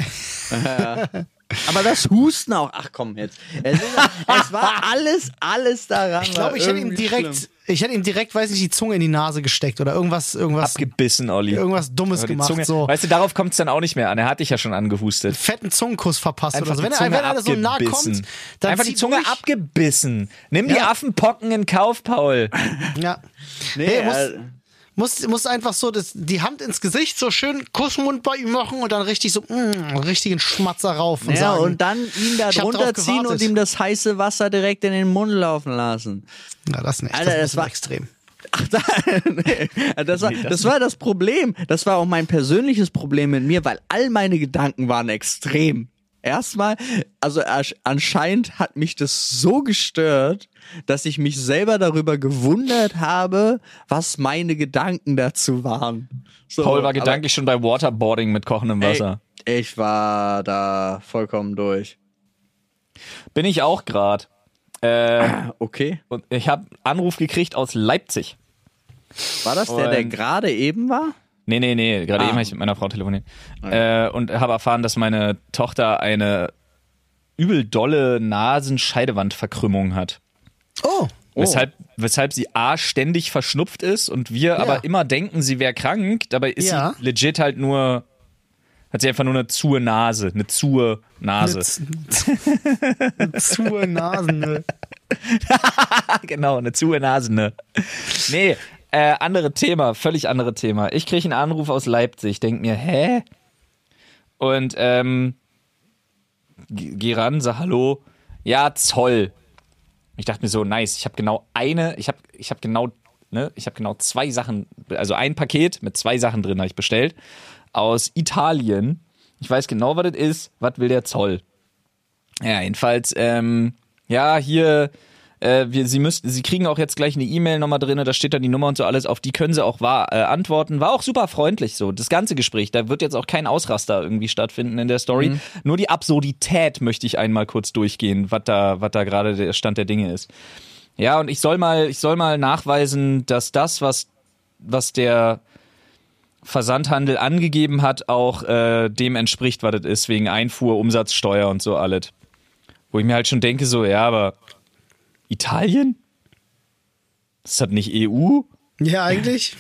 Aber das Husten auch. Ach komm jetzt. Es, ist, es war alles, alles daran. Ich glaube, ich hätte ihm direkt, ich hätte ihm direkt, weiß nicht, die Zunge in die Nase gesteckt oder irgendwas, irgendwas, Abgebissen, Olli. irgendwas Dummes Aber die gemacht. Zunge, so. Weißt du, darauf kommt es dann auch nicht mehr an. Er hat dich ja schon angehustet. Fetten Zungenkuss verpasst Einfach oder so. die Wenn er, Zunge wenn er so nah abgebissen. kommt, dann Einfach die zieh Zunge durch. abgebissen. Nimm die Ja. Affenpocken in Kauf, Paul. Ja. Nee, Hey, muss, äh, muss, muss einfach so das, die Hand ins Gesicht, so schön Kussmund bei ihm machen und dann richtig so, mm, einen richtigen Schmatzer rauf und ja, sagen. und dann ihn da Ich hab drunter drauf ziehen und gewartet. ihm das heiße Wasser direkt in den Mund laufen lassen. ja, das nicht. Alter, das, das ist war- extrem. Ach, da, nee. das, war, das war das Problem. Das war auch mein persönliches Problem mit mir, weil all meine Gedanken waren extrem. Erstmal, also ersch- anscheinend hat mich das so gestört, dass ich mich selber darüber gewundert habe, was meine Gedanken dazu waren. So, Paul war aber- gedanklich schon bei Waterboarding mit kochendem Wasser. Ey, ich war da vollkommen durch. Bin ich auch gerade. Äh, Okay. und ich habe Anruf gekriegt aus Leipzig. War das der, der Und- gerade eben war? Nee, nee, nee, gerade Ah. eben habe ich mit meiner Frau telefoniert. Äh, und habe erfahren, dass meine Tochter eine übel dolle Nasenscheidewandverkrümmung hat. Oh. Weshalb, weshalb sie A, ständig verschnupft ist und wir aber immer denken, sie wäre krank. Dabei ist Ja. sie legit halt nur, hat sie einfach nur eine zuhe Nase, eine zuhe Nase. Eine zuhe Nasen. Ne? Genau, eine zuhe Nase, ne? Nee, Äh, andere Thema, völlig andere Thema. Ich kriege einen Anruf aus Leipzig, denk mir, hä? Und ähm, geh ran, sag hallo. Ja, Zoll. Ich dachte mir so, nice, ich habe genau eine, ich habe ich hab genau, ne, ich habe genau zwei Sachen, also ein Paket mit zwei Sachen drin habe ich bestellt aus Italien. Ich weiß genau, was das ist. Was will der Zoll? Ja, jedenfalls, ähm, ja, hier, äh, wir, Sie müssten, Sie kriegen auch jetzt gleich eine E-Mail nochmal drin, da steht dann die Nummer und so alles, auf die können Sie auch wahr, äh, antworten. War auch super freundlich so, das ganze Gespräch, da wird jetzt auch kein Ausraster irgendwie stattfinden in der Story. Mhm. Nur die Absurdität möchte ich einmal kurz durchgehen, was da, was da gerade der Stand der Dinge ist. Ja, und ich soll mal, ich soll mal nachweisen, dass das, was, was der Versandhandel angegeben hat, auch äh, dem entspricht, was das ist, wegen Einfuhr, Umsatzsteuer und so alles. Wo ich mir halt schon denke, so, ja, aber Italien? Ist das nicht E U? Ja, eigentlich.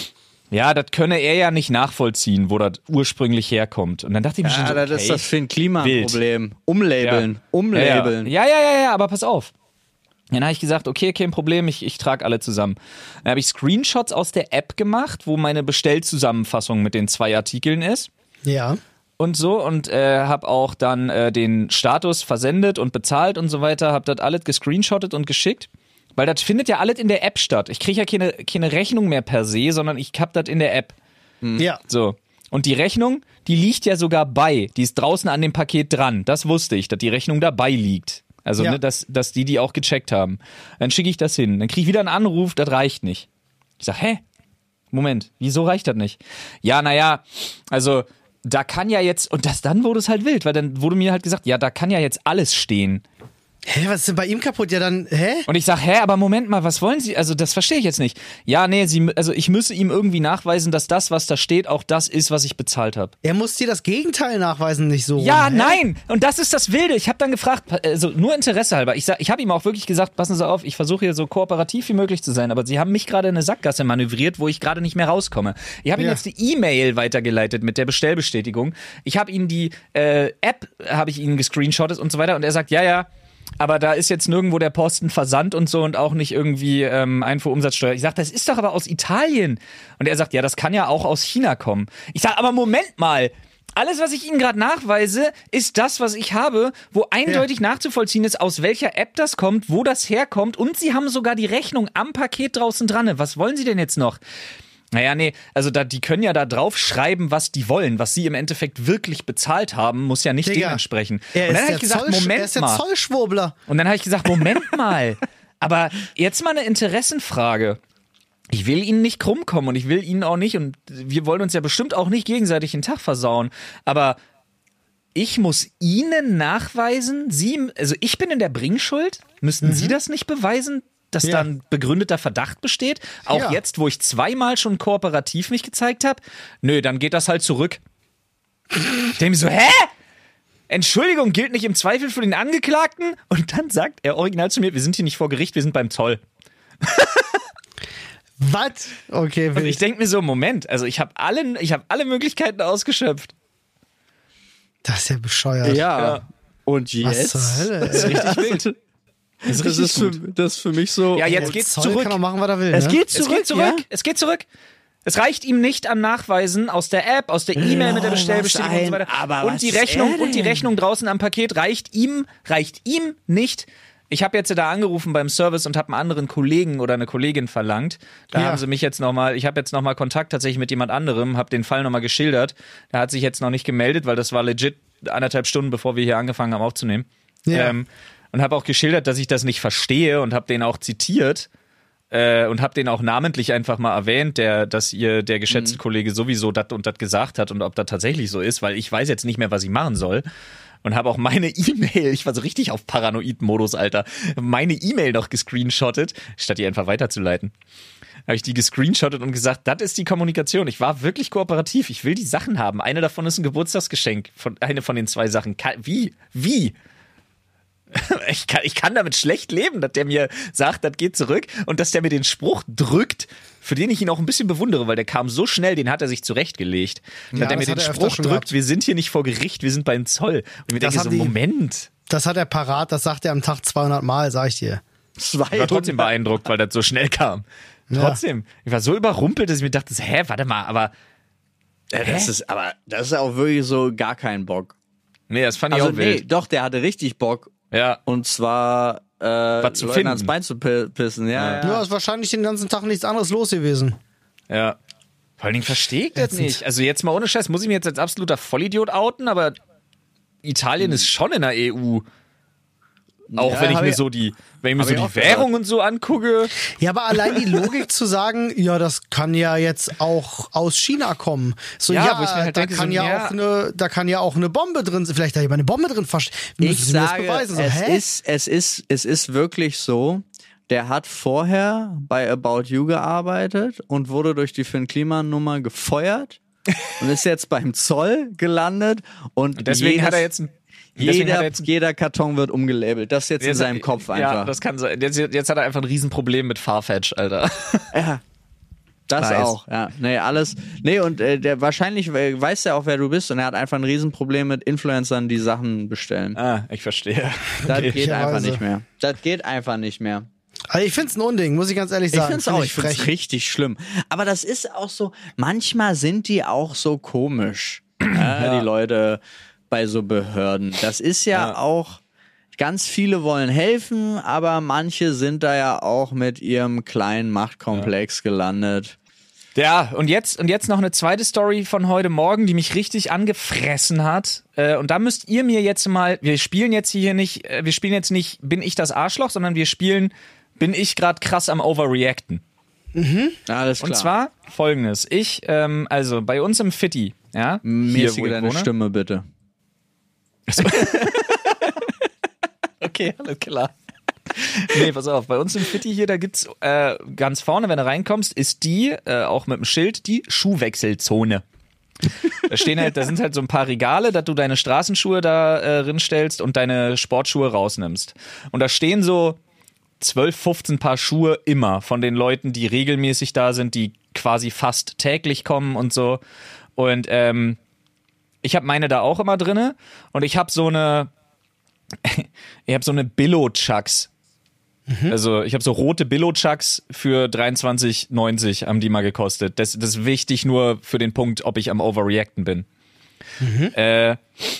Ja, das könne er ja nicht nachvollziehen, wo das ursprünglich herkommt. Und dann dachte ich mir ja, schon so, okay, das ist das für ein Klimaproblem. Umlabeln, ja. umlabeln. Ja, ja, ja, ja, ja, aber pass auf. Dann habe ich gesagt, okay, kein Problem, ich, ich trage alle zusammen. Dann habe ich Screenshots aus der App gemacht, wo meine Bestellzusammenfassung mit den zwei Artikeln ist. Ja. Und so und äh, habe auch dann äh, den Status versendet und bezahlt und so weiter, habe das alles gescreenshottet und geschickt, weil das findet ja alles in der App statt. Ich kriege ja keine, keine Rechnung mehr per se, sondern ich hab das in der App. Mhm. Ja. So. Und die Rechnung, die liegt ja sogar bei, die ist draußen an dem Paket dran. Das wusste ich, dass die Rechnung dabei liegt. Also, ja. ne, dass, dass die die auch gecheckt haben. Dann schicke ich das hin. Dann kriege ich wieder einen Anruf, das reicht nicht. Ich sag, hä? Moment, wieso reicht das nicht? Ja, naja, also da kann ja jetzt, und das dann wurde es halt wild, weil dann wurde mir halt gesagt, ja, da kann ja jetzt alles stehen. Hä, was ist denn bei ihm kaputt? Ja, dann, hä? Und ich sag, hä, aber Moment mal, was wollen Sie? Also das verstehe ich jetzt nicht. Ja, nee, Sie, also ich müsse ihm irgendwie nachweisen, dass das, was da steht, auch das ist, was ich bezahlt habe. Er muss dir das Gegenteil nachweisen, nicht so. Ja, hä? nein! Und das ist das Wilde. Ich habe dann gefragt, also nur Interesse halber, ich, sag, ich habe ihm auch wirklich gesagt, passen Sie auf, ich versuche hier so kooperativ wie möglich zu sein, aber Sie haben mich gerade in eine Sackgasse manövriert, wo ich gerade nicht mehr rauskomme. Ich habe Ja. ihm jetzt die E-Mail weitergeleitet mit der Bestellbestätigung. Ich habe ihm die äh, App, habe ich Ihnen gescreenshottet und so weiter und er sagt, ja, ja, aber da ist jetzt nirgendwo der Posten Versand und so und auch nicht irgendwie ähm, Einfuhrumsatzsteuer. Ich sag, das ist doch aber aus Italien. Und er sagt, ja, das kann ja auch aus China kommen. Ich sag, aber Moment mal. Alles, was ich Ihnen gerade nachweise, ist das, was ich habe, wo eindeutig ja. nachzuvollziehen ist, aus welcher App das kommt, wo das herkommt und Sie haben sogar die Rechnung am Paket draußen dran. Was wollen Sie denn jetzt noch? Naja, nee, also da, die können ja da drauf schreiben, was die wollen. Was sie im Endeffekt wirklich bezahlt haben, muss ja nicht Digga, dementsprechend. Er und dann ist habe ich der gesagt, Zoll, Moment er ist der mal. Zollschwurbler. Und dann habe ich gesagt, Moment mal. Aber jetzt mal eine Interessenfrage. Ich will Ihnen nicht krumm kommen und ich will Ihnen auch nicht, und wir wollen uns ja bestimmt auch nicht gegenseitig den Tag versauen, aber ich muss Ihnen nachweisen, Sie, also ich bin in der Bringschuld, müssten mhm. Sie das nicht beweisen, dass ja. da ein begründeter Verdacht besteht? Auch ja. jetzt, wo ich zweimal schon kooperativ mich gezeigt habe? Nö, dann geht das halt zurück. Ich denke mir so, hä? Entschuldigung, gilt nicht im Zweifel für den Angeklagten? Und dann sagt er original zu mir, wir sind hier nicht vor Gericht, wir sind beim Zoll. Was? Okay, Und ich denke mir so, Moment, also ich habe alle, ich hab alle Möglichkeiten ausgeschöpft. Das ist ja bescheuert. Ja. Ja. Und jetzt? Was zur Hölle, Das ist ey. richtig wild. Das ist Das richtig ist, für, gut. das ist für mich so. Ja, jetzt Der geht's Zoll zurück. kann auch machen, was er will. Es ne? geht zurück, geht zurück, zurück. Es geht zurück. Es reicht ihm nicht an Nachweisen aus der App, aus der E-Mail mit der Ja, Bestellbestätigung was und so weiter. ein- aber und was die ist Rechnung er und die denn? Rechnung draußen am Paket reicht ihm, reicht ihm nicht. Ich habe jetzt da angerufen beim Service und habe einen anderen Kollegen oder eine Kollegin verlangt. Da Ja. haben sie mich jetzt nochmal, ich habe jetzt nochmal Kontakt tatsächlich mit jemand anderem, habe den Fall nochmal geschildert. Der hat sich jetzt noch nicht gemeldet, weil das war legit anderthalb Stunden, bevor wir hier angefangen haben aufzunehmen. Ja. Ähm, und habe auch geschildert, dass ich das nicht verstehe und habe den auch zitiert. Äh, und hab den auch namentlich einfach mal erwähnt, der, dass ihr der geschätzte Mhm. Kollege sowieso das und das gesagt hat und ob das tatsächlich so ist, weil ich weiß jetzt nicht mehr, was ich machen soll. Und habe auch meine E-Mail, ich war so richtig auf Paranoid-Modus, Alter, meine E-Mail noch gescreenshottet, statt die einfach weiterzuleiten. Habe ich die gescreenshottet und gesagt, das ist die Kommunikation. Ich war wirklich kooperativ, ich will die Sachen haben. Eine davon ist ein Geburtstagsgeschenk, von, eine von den zwei Sachen. Ka- Wie? Wie? Ich kann, ich kann damit schlecht leben, dass der mir sagt, das geht zurück und dass der mir den Spruch drückt, für den ich ihn auch ein bisschen bewundere, weil der kam so schnell, den hat er sich zurechtgelegt. Ja, dass der mir das den hat er öfter Spruch schon drückt, gehabt. wir sind hier nicht vor Gericht, wir sind beim Zoll. Und mir Das denke so, haben die- Moment. Das hat er parat, das sagt er am Tag zweihundert Mal, sag ich dir. Ich war trotzdem beeindruckt, weil das so schnell kam. trotzdem, ich war so überrumpelt, dass ich mir dachte, hä, warte mal, aber Ja, das ist, aber das ist auch wirklich so gar kein Bock. nee, das fand ich Also auch nee, wild. doch, der hatte richtig Bock. Ja, Und zwar äh, Was zu Leuten finden. ans Bein zu pi- pissen. Ja, ja. Ja, ist wahrscheinlich den ganzen Tag nichts anderes los gewesen. ja. Vor allen Dingen verstehe ich das nicht. Also jetzt mal ohne Scheiß, muss ich mir jetzt als absoluter Vollidiot outen, aber Italien ist schon in der E U. Auch Ja, wenn ich hab mir ich- so die, wenn ich mir hab so ich die auch Währung und so angucke. Ja, aber allein die Logik zu sagen, ja, das kann ja jetzt auch aus China kommen. So, Ja, ja, wo ich mir halt da denke, kann so, ja, ja. auch eine, da kann ja auch eine Bombe drin sein. Vielleicht hat jemand eine Bombe drin versteckt. Ich sage, So, es, hä? ist, es, ist, es ist wirklich so, der hat vorher bei About You gearbeitet und wurde durch die Finn-Kliman-Nummer gefeuert und ist jetzt beim Zoll gelandet. Und, Und deswegen jedes, hat er jetzt ein, deswegen jeder, hat er jetzt ein, jeder Karton wird umgelabelt. Das ist jetzt in jetzt- seinem Kopf Ja, einfach. das kann sein. Jetzt, jetzt hat er einfach ein Riesenproblem mit Farfetch, Alter. Ja. Das Weiß. auch, ja. Nee, alles. Nee, und äh, der wahrscheinlich äh, weiß er auch, wer du bist und er hat einfach ein Riesenproblem mit Influencern, die Sachen bestellen. Ah, ich verstehe. Das geht Möglicherweise. einfach nicht mehr. Das geht einfach nicht mehr. Also ich find's ein Unding, muss ich ganz ehrlich Ich sagen. find's Find auch, ich find's frech. richtig schlimm. Aber das ist auch so, manchmal sind die auch so komisch, ja, die Leute bei so Behörden. Das ist ja, Ja. auch, ganz viele wollen helfen, aber manche sind da ja auch mit ihrem kleinen Machtkomplex gelandet. Ja, und jetzt, und jetzt noch eine zweite Story von heute Morgen, die mich richtig angefressen hat. Äh, und da müsst ihr mir jetzt mal, wir spielen jetzt hier nicht, äh, wir spielen jetzt nicht, bin ich das Arschloch, sondern wir spielen, bin ich gerade krass am Overreacten. Alles klar. Und zwar folgendes. Ich, ähm, also bei uns im Fitti, ja, hier, mäßige wo ich deine wohne. Stimme bitte. Okay, alles klar. Nee, pass auf, bei uns im Fitti hier, da gibt's äh, ganz vorne, wenn du reinkommst, ist die, äh, auch mit dem Schild, die Schuhwechselzone. Da stehen halt, da sind halt so ein paar Regale, dass du deine Straßenschuhe da äh, rinstellst und deine Sportschuhe rausnimmst. Und da stehen so zwölf, fünfzehn Paar Schuhe immer von den Leuten, die regelmäßig da sind, die quasi fast täglich kommen und so. Und ähm, ich habe meine da auch immer drinne und ich habe so eine ich habe so eine Billo-Chucks. Also ich habe so rote Billo-Chucks für dreiundzwanzig neunzig haben die mal gekostet. Das, das ist wichtig nur für den Punkt, ob ich am Overreacten bin. Äh,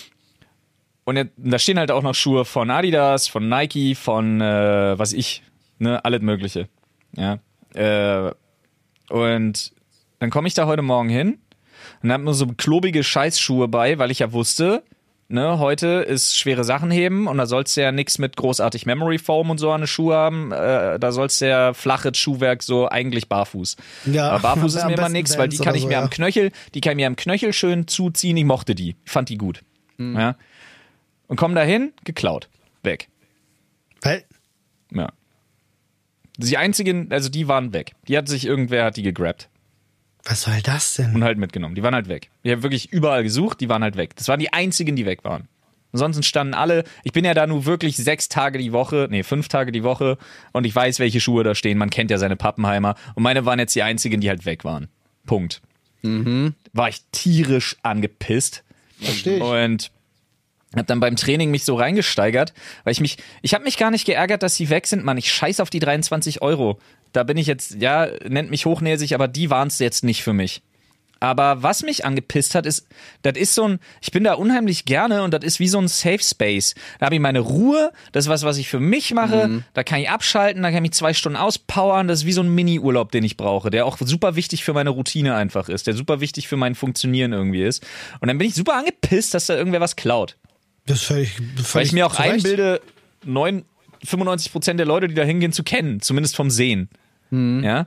und jetzt, da stehen halt auch noch Schuhe von Adidas, von Nike, von äh, was ich, ne, alles mögliche. Ja. Äh, und dann komme ich da heute Morgen hin und hab nur so klobige Scheißschuhe bei, weil ich ja wusste, ne, heute ist schwere Sachen heben und da sollst du ja nichts mit großartig Memory Foam und so an den Schuh haben. Äh, da sollst du ja flaches Schuhwerk so eigentlich barfuß. Ja, Aber barfuß ist am mir immer besten nichts, weil die Vans kann oder ich so, mir ja. am Knöchel, die kann ich mir am Knöchel schön zuziehen. Ich mochte die. Ich fand die gut. Ja. Und komm dahin, geklaut. Weg. Weil, Ja. Die einzigen, also die waren weg. Die hat sich irgendwer, hat die gegrabt. was soll das denn? Und halt mitgenommen. Die waren halt weg. Ich habe wirklich überall gesucht, die waren halt weg. Das waren die einzigen, die weg waren. Ansonsten standen alle, ich bin ja da nur wirklich sechs Tage die Woche, nee, fünf Tage die Woche und ich weiß, welche Schuhe da stehen. Man kennt ja seine Pappenheimer. Und meine waren jetzt die einzigen, die halt weg waren. Punkt. War ich tierisch angepisst. Verstehe ich. Und hab dann beim Training mich so reingesteigert, weil ich mich, ich habe mich gar nicht geärgert, dass sie weg sind, Mann. Ich scheiß auf die dreiundzwanzig Euro. Da bin ich jetzt, ja, nennt mich hochnäsig, aber die waren es jetzt nicht für mich. Aber was mich angepisst hat, ist, das ist so ein, ich bin da unheimlich gerne und das ist wie so ein Safe Space. Da habe ich meine Ruhe, das ist was, was ich für mich mache, da kann ich abschalten, da kann ich mich zwei Stunden auspowern, das ist wie so ein Mini-Urlaub, den ich brauche, der auch super wichtig für meine Routine einfach ist, der super wichtig für mein Funktionieren irgendwie ist. Und dann bin ich super angepisst, dass da irgendwer was klaut. Das ist völlig, völlig Weil ich mir auch zu Recht. einbilde, neun, fünfundneunzig Prozent der Leute, die da hingehen, zu kennen, zumindest vom Sehen. Ja.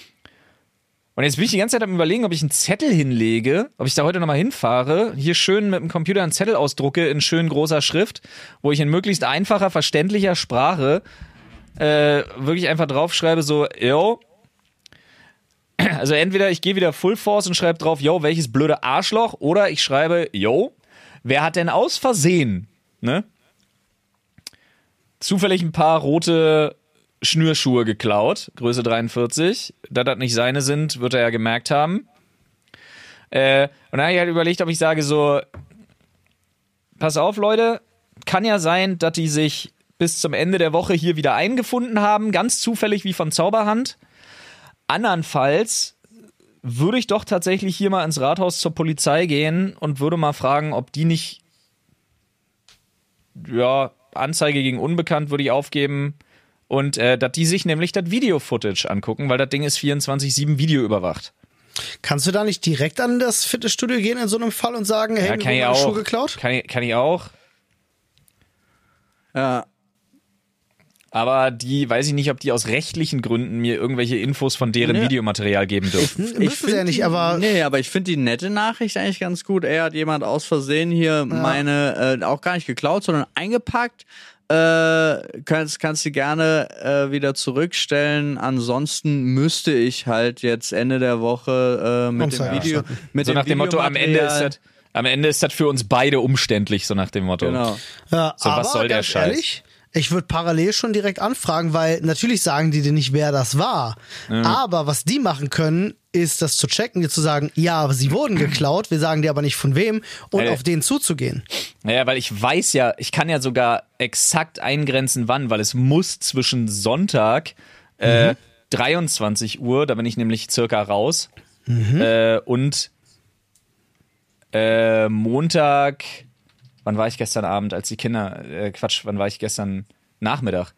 Und jetzt bin ich die ganze Zeit am Überlegen, ob ich einen Zettel hinlege, ob ich da heute nochmal hinfahre, hier schön mit dem Computer einen Zettel ausdrucke in schön großer Schrift, wo ich in möglichst einfacher, verständlicher Sprache äh, wirklich einfach draufschreibe, so, yo, also entweder ich gehe wieder Full Force und schreibe drauf, yo, welches blöde Arschloch, oder ich schreibe, yo, wer hat denn aus Versehen, ne, zufällig ein paar rote Schnürschuhe geklaut, Größe dreiundvierzig. Da das nicht seine sind, wird er ja gemerkt haben. Äh, und dann habe ich halt überlegt, ob ich sage so, pass auf, Leute, kann ja sein, dass die sich bis zum Ende der Woche hier wieder eingefunden haben, ganz zufällig wie von Zauberhand. Andernfalls würde ich doch tatsächlich hier mal ins Rathaus zur Polizei gehen und würde mal fragen, ob die nicht, ja, Anzeige gegen Unbekannt würde ich aufgeben und äh, dass die sich nämlich das Video-Footage angucken, weil das Ding ist vierundzwanzig sieben Video überwacht. Kannst du da nicht direkt an das Fitnessstudio gehen in so einem Fall und sagen, hey, Ja, mir kann ich wurden meine auch. Schuhe geklaut? Kann ich, kann ich auch. Ja. Aber die, weiß ich nicht, ob die aus rechtlichen Gründen mir irgendwelche Infos von deren Nee. Videomaterial geben dürfen. Hm, müssen sie ja nicht, die, aber Nee, aber ich finde die nette Nachricht eigentlich ganz gut. Er hat jemand aus Versehen hier meine, äh, auch gar nicht geklaut, sondern eingepackt. Äh, kannst, kannst du gerne äh, wieder zurückstellen. Ansonsten müsste ich halt jetzt Ende der Woche äh, mit dem Anzeige Video, erstatten. mit So dem nach dem Motto, am Ende ist Videomaterial- das, am Ende ist das für uns beide umständlich, so nach dem Motto. Genau. Ja, So, was aber soll der ganz Scheiß? Ehrlich, ich würde parallel schon direkt anfragen, weil natürlich sagen die dir nicht, wer das war. Aber was die machen können, ist das zu checken, dir zu sagen, ja, aber sie wurden geklaut, wir sagen dir aber nicht von wem und Ey. auf den zuzugehen. Naja, weil ich weiß ja, ich kann ja sogar exakt eingrenzen, wann, weil es muss zwischen Sonntag äh, dreiundzwanzig Uhr, da bin ich nämlich circa raus, äh, und äh, Montag, wann war ich gestern Abend, als die Kinder, äh, Quatsch, wann war ich gestern Nachmittag?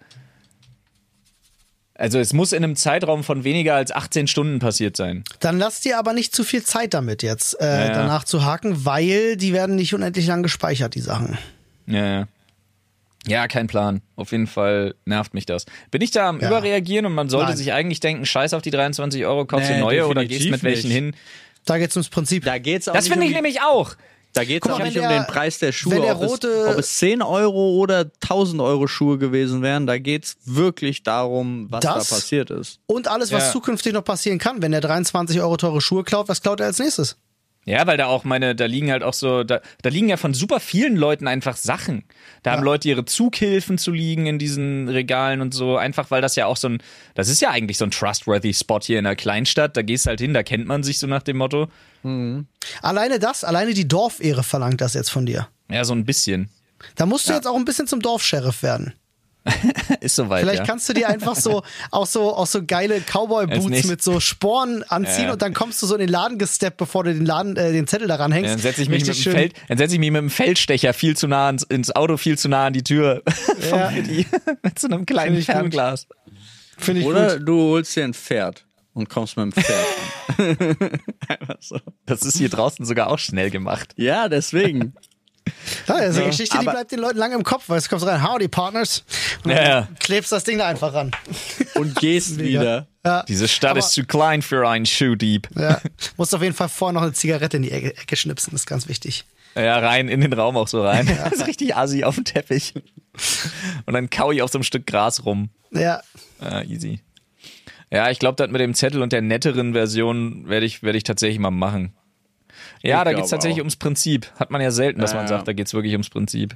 Also es muss in einem Zeitraum von weniger als achtzehn Stunden passiert sein. Dann lass dir aber nicht zu viel Zeit damit jetzt, äh, Ja, ja. danach zu haken, weil die werden nicht unendlich lang gespeichert, die Sachen. Ja, ja. Ja, kein Plan. Auf jeden Fall nervt mich das. Bin ich da am Ja. Überreagieren und man sollte Nein. sich eigentlich denken, scheiß auf die dreiundzwanzig Euro, kaufst du Nee, neue oder definitiv gehst mit welchen nicht. hin? Da geht's ums Prinzip. Da geht's auch Das nicht finde um ich die, nämlich auch. Da geht's Guck auch mal, nicht wenn um der- den Preis der Schuhe, wenn der ob, rote- es, ob es zehn Euro oder tausend Euro Schuhe gewesen wären. Da geht's wirklich darum, was Das- da passiert ist. Und alles, was Ja. zukünftig noch passieren kann. Wenn der dreiundzwanzig Euro teure Schuhe klaut, was klaut er als nächstes? Ja, weil da auch meine, da liegen halt auch so, da, da liegen ja von super vielen Leuten einfach Sachen. Da haben Leute ihre Zughilfen zu liegen in diesen Regalen und so, einfach weil das ja auch so ein, das ist ja eigentlich so ein trustworthy Spot hier in der Kleinstadt. Da gehst halt hin, da kennt man sich so nach dem Motto. Alleine das, alleine die Dorfehre verlangt das jetzt von dir. Ja, so ein bisschen. Da musst du jetzt auch ein bisschen zum Dorfsheriff werden. Ist soweit, Vielleicht ja. kannst du dir einfach so auch so auch so geile Als Cowboy-Boots nächstes- mit so Sporen anziehen Ja. und dann kommst du so in den Laden gesteppt, bevor du den Laden äh, den Zettel daran hängst. Ja, dann setze ich mich mit Richtig dem schön. Feld, dann setze ich mich mit dem Feldstecher viel zu nah ins, ins Auto, viel zu nah an die Tür vom Ja. Pity. Mit so einem kleinen Finde ich gut. Fernglas. Finde ich Oder gut. du holst dir ein Pferd und kommst mit dem Pferd an. Einfach so. Das ist hier draußen sogar auch schnell gemacht. Ja, deswegen. Ja, das ist eine Geschichte, die aber- bleibt den Leuten lange im Kopf, weil es kommt rein, howdy Partners. Und Ja, dann ja. klebst das Ding da einfach ran. Und gehst wieder. Ja. Diese Stadt Aber- ist zu klein für einen Schuhdieb. Ja. Musst auf jeden Fall vorher noch eine Zigarette in die Ecke, Ecke schnipsen, das ist ganz wichtig. Ja, rein in den Raum auch so rein. Das ist richtig assi auf dem Teppich. Und dann kau ich auf so einem Stück Gras rum. Ja. Ah, easy. Ja, ich glaube, das mit dem Zettel und der netteren Version werde ich, werde ich tatsächlich mal machen. Ja, Ich da glaube geht's tatsächlich auch. ums Prinzip. Hat man ja selten, dass Ja, man ja. sagt, da geht's wirklich ums Prinzip.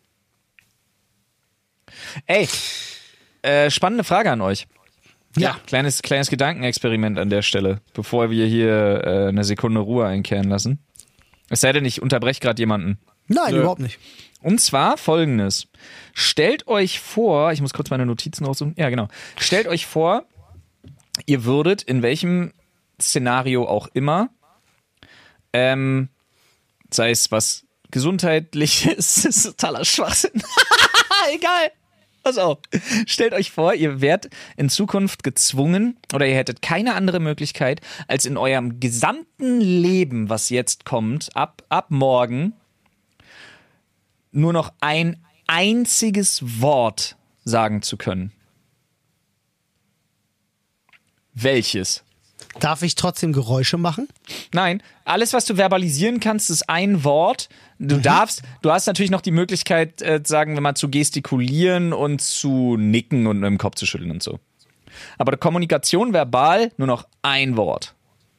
Ey, äh, spannende Frage an euch. Ja. Kleines, kleines Gedankenexperiment an der Stelle, bevor wir hier äh, eine Sekunde Ruhe einkehren lassen. Es sei denn, ich unterbreche gerade jemanden. Nein, Nö. überhaupt nicht. Und zwar folgendes. Stellt euch vor, ich muss kurz meine Notizen raussuchen. Ja, genau. Stellt euch vor, ihr würdet in welchem Szenario auch immer, ähm, sei es was gesundheitliches, das ist totaler Schwachsinn. Egal. Pass auf. Stellt euch vor, ihr werdet in Zukunft gezwungen oder ihr hättet keine andere Möglichkeit, als in eurem gesamten Leben, was jetzt kommt, ab, ab morgen, nur noch ein einziges Wort sagen zu können. Welches? Darf ich trotzdem Geräusche machen? Nein, alles, was du verbalisieren kannst, ist ein Wort. Du darfst, du hast natürlich noch die Möglichkeit, äh, sagen wir mal, zu gestikulieren und zu nicken und mit dem Kopf zu schütteln und so. Aber Kommunikation verbal nur noch ein Wort.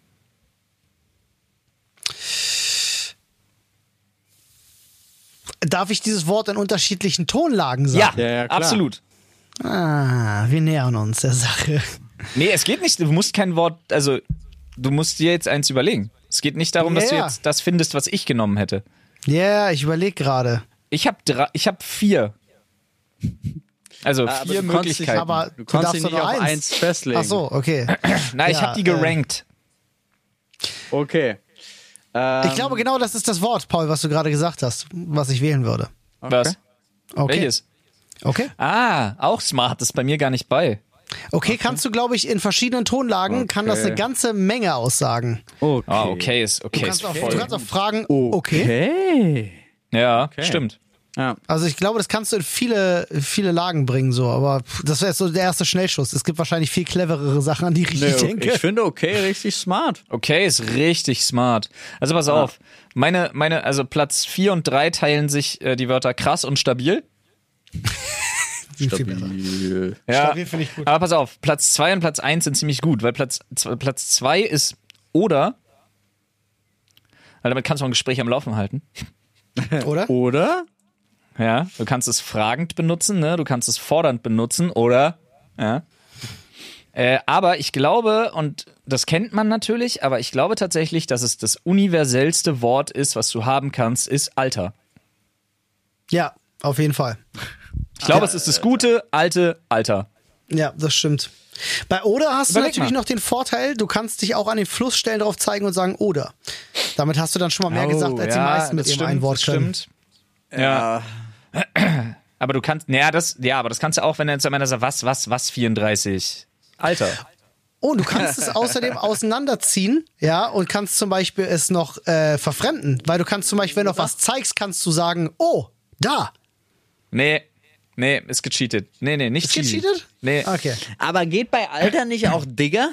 Darf ich dieses Wort in unterschiedlichen Tonlagen sagen? Ja, Ja, ja, klar. absolut. Ah, wir nähern uns der Sache. Nee, es geht nicht, du musst kein Wort, also du musst dir jetzt eins überlegen. Es geht nicht darum, dass du Ja. jetzt das findest, was ich genommen hätte. Ja, yeah, ich überlege gerade. Ich habe drei, ich habe vier. Also Aber vier du konntest dich- Möglichkeiten. Aber Du du konntest darfst dich doch nicht nur auf eins. eins festlegen. Ach so, okay. Na, ich Ja, habe die äh, gerankt. Okay. Ähm, Ich glaube, genau das ist das Wort, Paul, was du gerade gesagt hast, was ich wählen würde. Was? Okay. Welches? Okay. Ah, auch smart. Das ist bei mir gar nicht bei. Okay, kannst du, glaube ich, in verschiedenen Tonlagen, kann das eine ganze Menge aussagen. Okay. Ah, okay ist, okay Du ist kannst, auch, voll. du kannst auch fragen, okay. Okay. Ja, stimmt. Ja. Also ich glaube, das kannst du in viele, viele Lagen bringen, so, aber pff, das wäre jetzt so der erste Schnellschuss. Es gibt wahrscheinlich viel cleverere Sachen, an die ich Nee, nicht okay. denke. Ich finde okay richtig smart. Okay ist richtig smart. Also pass auf. Meine, meine, also Platz vier und drei teilen sich äh, die Wörter krass und stabil. Die sind viel besser. Stabil. Ja, Stabil finde ich gut. aber pass auf, Platz zwei und Platz eins sind ziemlich gut, weil Platz, z- Platz zwei ist oder, weil damit kannst du ein Gespräch am Laufen halten. Oder? Oder? Ja, du kannst es fragend benutzen, ne? Du kannst es fordernd benutzen oder, ja. Äh, aber ich glaube, und das kennt man natürlich, aber ich glaube tatsächlich, dass es das universellste Wort ist, was du haben kannst, ist Alter. Ja, auf jeden Fall. Ich glaube, es ist das gute, alte Alter. Ja, das stimmt. Bei Oder hast Überleg du natürlich mal. noch den Vorteil, du kannst dich auch an den Flussstellen drauf zeigen und sagen Oder. Damit hast du dann schon mal mehr gesagt, als die meisten mit das ihrem einen Wort das können. stimmt. Ja. Aber du kannst, naja, das, ja, aber das kannst du auch, wenn du jetzt einer sagt, was, was, was, vierunddreißig? Alter. Oh, und du kannst es außerdem auseinanderziehen, ja, und kannst zum Beispiel es noch äh, verfremden, weil du kannst zum Beispiel, wenn du auf was zeigst, kannst du sagen, oh, da. Nee, nee, ist gecheatet. Nee, nee, nicht Ist cheesy. gecheatet? Nee. Okay. Aber geht bei Alter nicht auch Digger?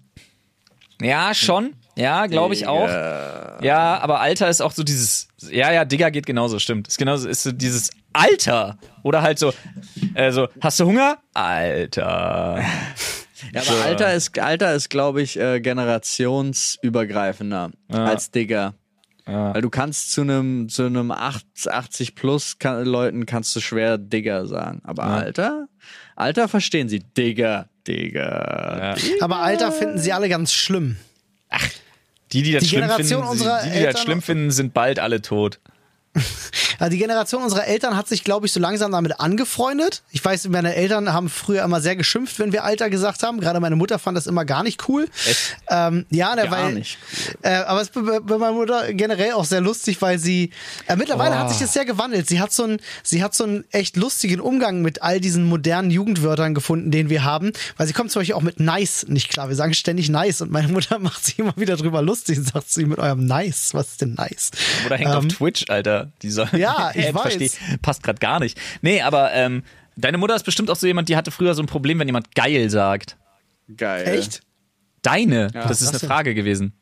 Ja, schon. Ja, glaube ich auch. Ja, aber Alter ist auch so dieses, ja, ja, Digger geht genauso, stimmt. Ist genauso, ist so dieses Alter. Oder halt so, äh, so, hast du Hunger? Alter. Ja, aber Alter ist, Alter ist, glaube ich, äh, generationsübergreifender als Digger. Weil du kannst zu einem zu einem achtzig plus kann, Leuten kannst du schwer Digger sagen. Aber Alter? Alter verstehen sie. Digger, Digger. Aber Alter finden sie alle ganz schlimm. Die, die das Die schlimm Generation finden, unserer die, die das Eltern- schlimm finden, sind bald alle tot. Also die Generation unserer Eltern hat sich, glaube ich, so langsam damit angefreundet. Ich weiß, meine Eltern haben früher immer sehr geschimpft, wenn wir Alter gesagt haben. Gerade meine Mutter fand das immer gar nicht cool. Echt? Ähm, ja, ne, Gar weil, nicht Äh, aber es ist bei, bei meiner Mutter generell auch sehr lustig, weil sie äh, mittlerweile Oh. hat sich das sehr gewandelt. Sie hat so einen, sie hat so einen echt lustigen Umgang mit all diesen modernen Jugendwörtern gefunden, den wir haben. Weil sie kommt zum Beispiel auch mit nice nicht klar. Wir sagen ständig nice und meine Mutter macht sich immer wieder drüber lustig und sagt sie mit eurem nice. Was ist denn nice? Oder hängt Ähm, auf Twitch, Alter. Dieser Ja, ich App, weiß. versteh- passt gerade gar nicht. Nee, aber ähm, deine Mutter ist bestimmt auch so jemand, die hatte früher so ein Problem, wenn jemand geil sagt. Geil. Echt? Deine, das ist was eine denn? Frage gewesen.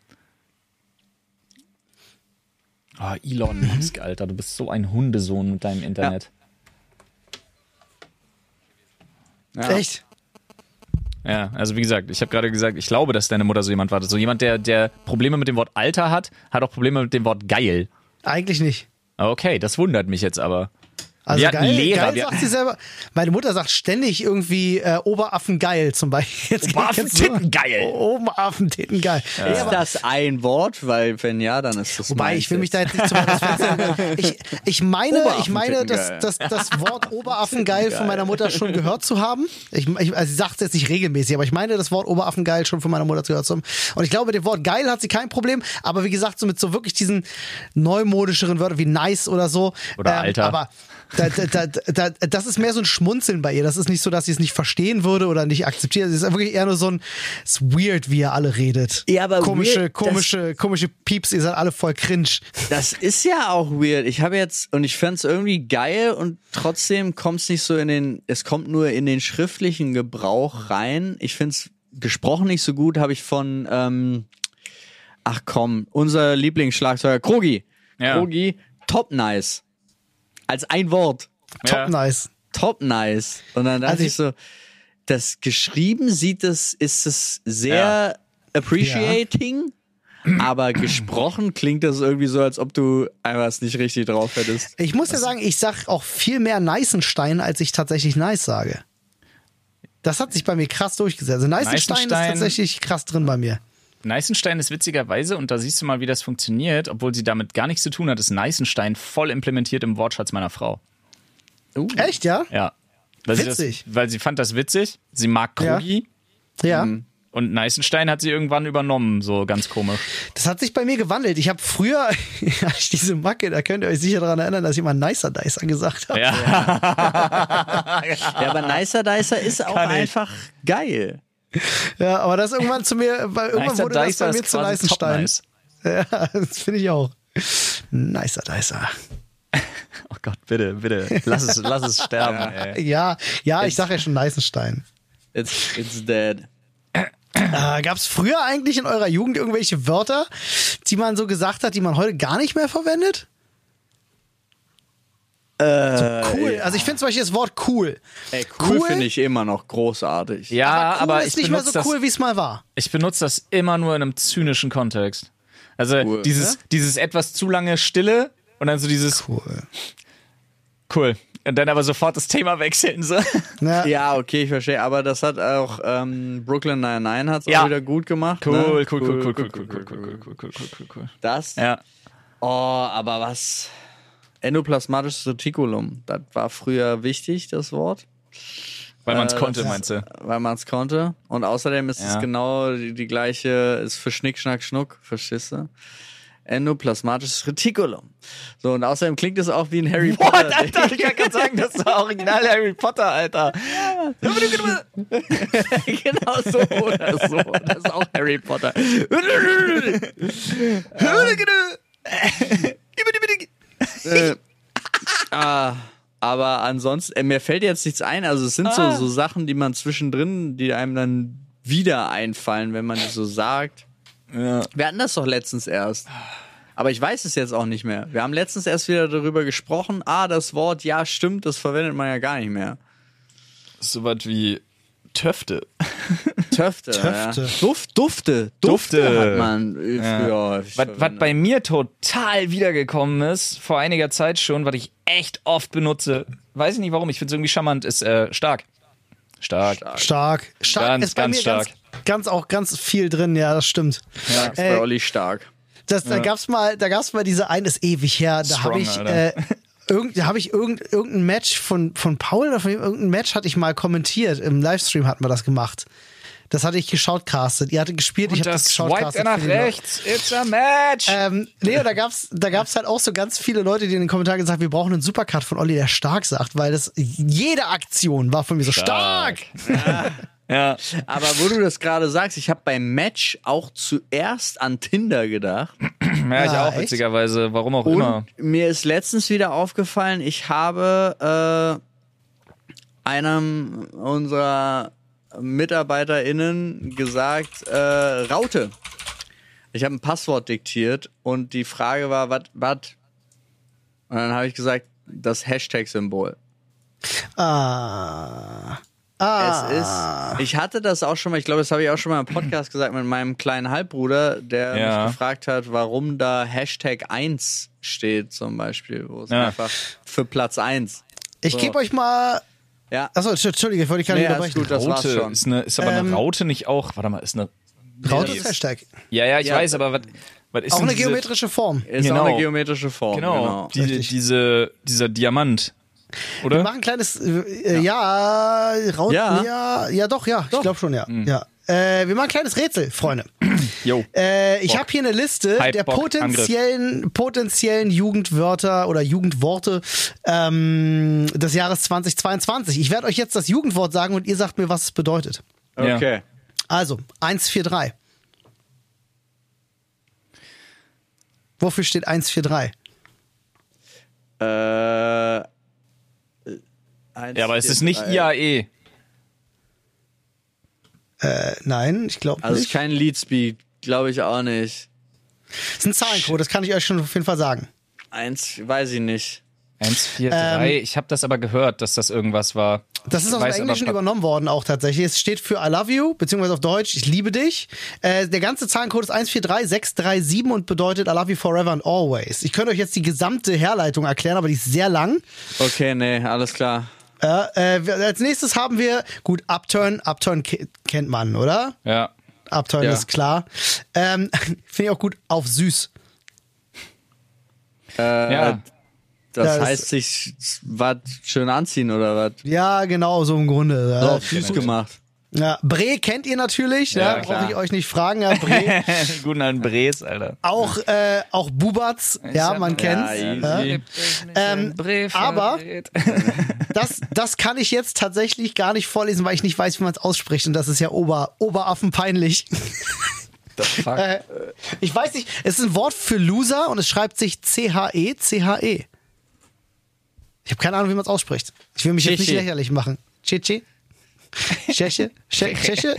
Oh, Elon Musk, Alter, du bist so ein Hundesohn mit deinem Internet. Ja. Echt? Ja, also wie gesagt, ich habe gerade gesagt, ich glaube, dass deine Mutter so jemand war. So jemand, der, der Probleme mit dem Wort Alter hat, hat auch Probleme mit dem Wort geil. Eigentlich nicht. Okay, das wundert mich jetzt aber. Also Wir hatten geil, Lehrer, geil wir- sagt sie selber. Meine Mutter sagt ständig irgendwie äh, Oberaffen geil zum Beispiel. Jetzt Oberaffen-Titten geil. Oberaffen Titten geil. Nee, Ist aber, das ein Wort? Weil wenn ja, dann ist das wobei, ich will mich da jetzt nicht zu weit aus dem Fenster lehnen. ich, ich meine, ich meine, dass, dass das Wort Oberaffengeil von meiner Mutter schon gehört zu haben. Ich, ich, also sie sagt es jetzt nicht regelmäßig, aber ich meine, das Wort Oberaffengeil schon von meiner Mutter gehört zu haben. Und ich glaube, mit dem Wort geil hat sie kein Problem, aber wie gesagt, so mit so wirklich diesen neumodischeren Wörtern wie nice oder so. Oder Alter. Aber da, da, da, da, das ist mehr so ein Schmunzeln bei ihr. Das ist nicht so, dass sie es nicht verstehen würde oder nicht akzeptiert. Es ist wirklich eher nur so ein, es ist weird, wie ihr alle redet. Ja, aber komische, weird, komische, komische Pieps, ihr seid alle voll cringe. Das ist ja auch weird. Ich habe jetzt, und ich fand's irgendwie geil und trotzdem kommt's nicht so in den, es kommt nur in den schriftlichen Gebrauch rein. Ich find's gesprochen nicht so gut, habe ich von, ähm, ach komm, unser Lieblingsschlagzeuger, Krogi. Ja. Krogi, top nice. Als ein Wort. Top Ja. nice. Top nice. Und dann dachte Also ich so, das geschrieben sieht es, ist es sehr appreciating, aber gesprochen klingt das irgendwie so, als ob du einfach es nicht richtig drauf hättest. Ich muss ja sagen, ich sag auch viel mehr Neißenstein, als ich tatsächlich nice sage. Das hat sich bei mir krass durchgesetzt. Also Neißenstein ist Neißenstein- tatsächlich krass drin bei mir. Neißenstein ist witzigerweise, und da siehst du mal, wie das funktioniert, obwohl sie damit gar nichts zu tun hat, ist Neißenstein voll implementiert im Wortschatz meiner Frau. Echt, ja? Ja. Weil sie, Witzig. das, weil sie fand das witzig. Sie mag Kruggi. Ja. Und Neißenstein hat sie irgendwann übernommen, so ganz komisch. Das hat sich bei mir gewandelt. Ich habe früher, ja, diese Macke, da könnt ihr euch sicher daran erinnern, dass ich mal Nicer Dicer gesagt habe. Ja. Ja, aber Nicer Dicer ist auch Kann ich. einfach geil. Ja, aber das irgendwann zu mir, weil irgendwann Nicer wurde das Dicer bei mir ist zu quasi Neißenstein. top-nice. Ja, das finde ich auch. Nicer Dicer. Oh Gott, bitte, bitte. Lass es, lass es sterben, ey. Ja, ja, ich sage ja schon Neißenstein. It's, it's dead. Äh, Gab es früher eigentlich in eurer Jugend irgendwelche Wörter, die man so gesagt hat, die man heute gar nicht mehr verwendet? Äh, So cool. Also ich finde zum Beispiel das Wort cool. Ey, cool, Cool? finde ich immer noch großartig. Ja, aber aber, cool ich ist nicht mehr benutze so das, cool, wie es mal war. ich benutze das immer nur in einem zynischen Kontext. Also Cool. dieses, dieses etwas zu lange Stille und dann so dieses Cool. cool. Und dann aber sofort das Thema wechseln. So. Ja. Ja, okay, ich verstehe. Aber das hat auch ähm, Brooklyn Nine-Nine hat es Ja. auch wieder gut gemacht. Cool, ne? cool, cool, cool, cool, cool, cool, cool, cool, cool, cool, cool, cool. Das? Ja. Oh, aber was? Endoplasmatisches Retikulum. Das war früher wichtig, das Wort. Weil man es Äh, konnte, das- meinst du? Weil man es konnte. Und außerdem ist Ja. es genau die, die gleiche, ist für Schnick, Schnack, Schnuck, verstehst du? Endoplasmatisches Retikulum. So, und außerdem klingt es auch wie ein Harry What, Potter. Alter, ich kann gerade sagen, das war original Harry Potter, Alter. Genau so oder so. Das ist auch Harry Potter. äh, ah, aber ansonsten, äh, mir fällt jetzt nichts ein. Also es sind so, so Sachen, die man zwischendrin, die einem dann wieder einfallen, wenn man die so sagt. Ja. Wir hatten das doch letztens erst. Aber ich weiß es jetzt auch nicht mehr. Wir haben letztens erst wieder darüber gesprochen. Ah, das Wort, ja, stimmt, das verwendet man ja gar nicht mehr. So was wie Töfte. Töfte. Töfte. Ja. Duft, Dufte. Dufte. Dufte. Hat man äh, früher häufig Was, was verwendet. bei mir total wiedergekommen ist, vor einiger Zeit schon, was ich echt oft benutze, weiß ich nicht warum, ich finde es irgendwie charmant, ist äh, stark. Stark. Stark. Stark Ganz, ist bei ganz mir stark. Ganz, ganz auch ganz viel drin, ja, das stimmt. Ja, ist Äh, bei Olli stark. Das, da gab's mal, da gab's mal diese eine, ist ewig her, da habe Strong, ich, Alter. äh, irgend, da habe ich irgend, irgendein Match von, von Paul oder von ihm, irgendein Match hatte ich mal kommentiert. Im Livestream hatten wir das gemacht. Das hatte ich geschaut castet. Ihr hattet gespielt, ich Und habe das das geschaut swiped castet. er nach für die Leute. rechts. It's a match. Ähm, nee, und da gab's, da gab's halt auch so ganz viele Leute, die in den Kommentaren gesagt haben, wir brauchen einen Supercut von Olli, der stark sagt, weil das, jede Aktion war von mir so stark. Ja. Aber wo du das gerade sagst, ich habe beim Match auch zuerst an Tinder gedacht. Ja, ich Ja, auch, echt? witzigerweise. Warum auch Und immer. mir ist letztens wieder aufgefallen, ich habe äh, einem unserer MitarbeiterInnen gesagt, äh, Raute. Ich habe ein Passwort diktiert und die Frage war, was, was? Und dann habe ich gesagt, das Hashtag-Symbol. Ah. Ah. Es ist, ich hatte das auch schon mal, ich glaube, das habe ich auch schon mal im Podcast gesagt mit meinem kleinen Halbbruder, der Ja. mich gefragt hat, warum da Hashtag eins steht zum Beispiel, wo es Ja. einfach für Platz eins. Ich So. gebe euch mal. Ja, Achso, Entschuldige, ich wollte dich gar nicht Nee, alles unterbrechen. gut, das war's Raute schon. ist, eine, ist aber Ähm, eine Raute nicht auch. Warte mal, ist eine. Raute Nee, ist Hashtag. Ja, ja, ich Ja. weiß, aber was, was ist Auch denn eine diese, geometrische Form. ist Genau. auch eine geometrische Form. Genau, Genau. diese, Richtig. diese, dieser Diamant. Wir Oder? machen ein kleines, äh, ja, Raute, ja. Ja. ja, doch, ja, ich glaube schon, ja. Hm. ja. Äh, wir machen ein kleines Rätsel, Freunde. Jo. Äh, ich Bock. habe hier eine Liste Hype, der Bock, potenziellen, potenziellen Jugendwörter oder Jugendworte ähm, des Jahres zweitausendzweiundzwanzig. Ich werde euch jetzt das Jugendwort sagen und ihr sagt mir, was es bedeutet. Okay. Also, eins vier drei. Wofür steht eins vier drei? Äh, eins, Ja, aber es vier, ist nicht drei. I A E. Äh, nein, ich glaube Also es ist nicht. kein Leadspeak, glaube ich auch nicht. Es ist ein Zahlencode, das kann ich euch schon auf jeden Fall sagen. Eins, weiß ich nicht. eins vier drei. Ich habe das aber gehört, dass das irgendwas war. Das ist Ich aus dem weiß aber Englischen grad- übernommen worden auch tatsächlich. Es steht für I love you, beziehungsweise auf Deutsch, ich liebe dich. Äh, der ganze Zahlencode ist eins vier drei sechs drei sieben und bedeutet I love you forever and always. Ich könnte euch jetzt die gesamte Herleitung erklären, aber die ist sehr lang. Okay, nee, alles klar. Äh, äh, wir- als nächstes haben wir, gut, Upturn. Upturn ke- kennt man, oder? Ja. Upturn Ja. ist klar. Ähm, Finde ich auch gut, auf süß. Äh, Ja. Das Ja, das- heißt, sich was schön anziehen oder was? Ja, genau, so im Grunde. Ja. So auf süß gemacht. Ja, Bre kennt ihr natürlich, Ja, ja, klar. brauche ich euch nicht fragen. Ja, Bre. Die guten alten Brees, Alter. auch, äh, auch Bubatz, ja, man kennt's. Ja, Ja. easy. Ähm, aber das, das kann ich jetzt tatsächlich gar nicht vorlesen, weil ich nicht weiß, wie man es ausspricht. Und das ist ja Ober, Oberaffenpeinlich. The fuck? Äh, ich weiß nicht, es ist ein Wort für Loser und es schreibt sich C H E, C H E. Ich habe keine Ahnung, wie man es ausspricht. Ich will mich jetzt nicht Tscheche. lächerlich machen. Tscheche? Tscheche? Tscheche? Tscheche?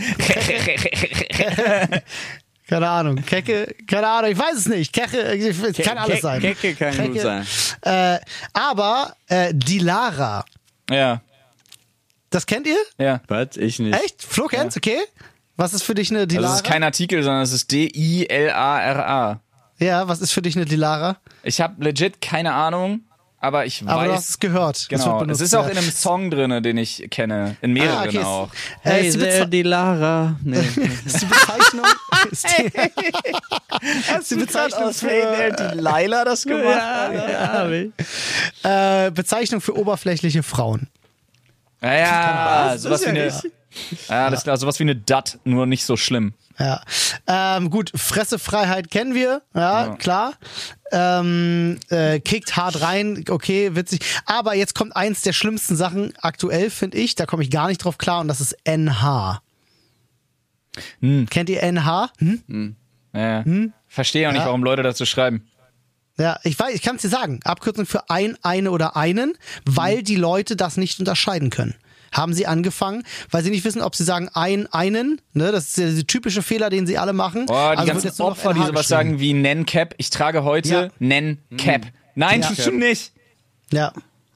Keine Ahnung. Kecke? Keine Ahnung, ich weiß es nicht. Keche, es kann alles Ke- sein. Kecke kann Kecke. gut sein. Äh, aber äh, Dilara, Ja, das kennt ihr? ja. Was? Ich nicht. Echt? Flo kennt's, okay? Was ist für dich eine Also Dilara? es ist kein Artikel, sondern es ist D I L A R A. ja, was ist für dich eine Dilara? Ich habe legit keine Ahnung, aber ich Aber du hast weiß. es gehört. Es wird Genau, es benutzt, ist auch ja. in einem Song drin, den ich kenne. In mehreren Ah, okay. auch. Äh, Hey ist, die there, Beze- die Lara. Nee. ist die Bezeichnung, ist die, ist die Bezeichnung für, die Laila das gemacht ja, äh, Bezeichnung für oberflächliche Frauen. Ja, ja, sowas wie ja eine. nicht. Ja, das ist klar, sowas wie eine Dat, nur nicht so schlimm. Ja. Ähm, gut, Fressefreiheit kennen wir, ja, Ja. klar. Ähm, äh, kickt hart rein, okay, witzig. Aber jetzt kommt eins der schlimmsten Sachen aktuell, finde ich. Da komme ich gar nicht drauf klar und das ist N H. Hm. Kennt ihr N H? Hm? Ja. Verstehe auch nicht, Ja. warum Leute dazu schreiben. Ja, ich weiß, ich kann es dir sagen. Abkürzung für ein, eine oder einen, weil die Leute das nicht unterscheiden können. Haben sie angefangen, weil sie nicht wissen, ob sie sagen ein, einen, ne, das ist der, der typische Fehler, den sie alle machen. Oh, die Also wird ganzen jetzt nur noch Opfer, die N H sowas geschrieben. sagen wie Nen Cap. Ich trage heute Ja. Nen Cap. Nein, Ja. tust du nicht. Ja.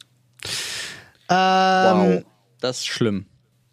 Ähm, Wow. Das ist schlimm.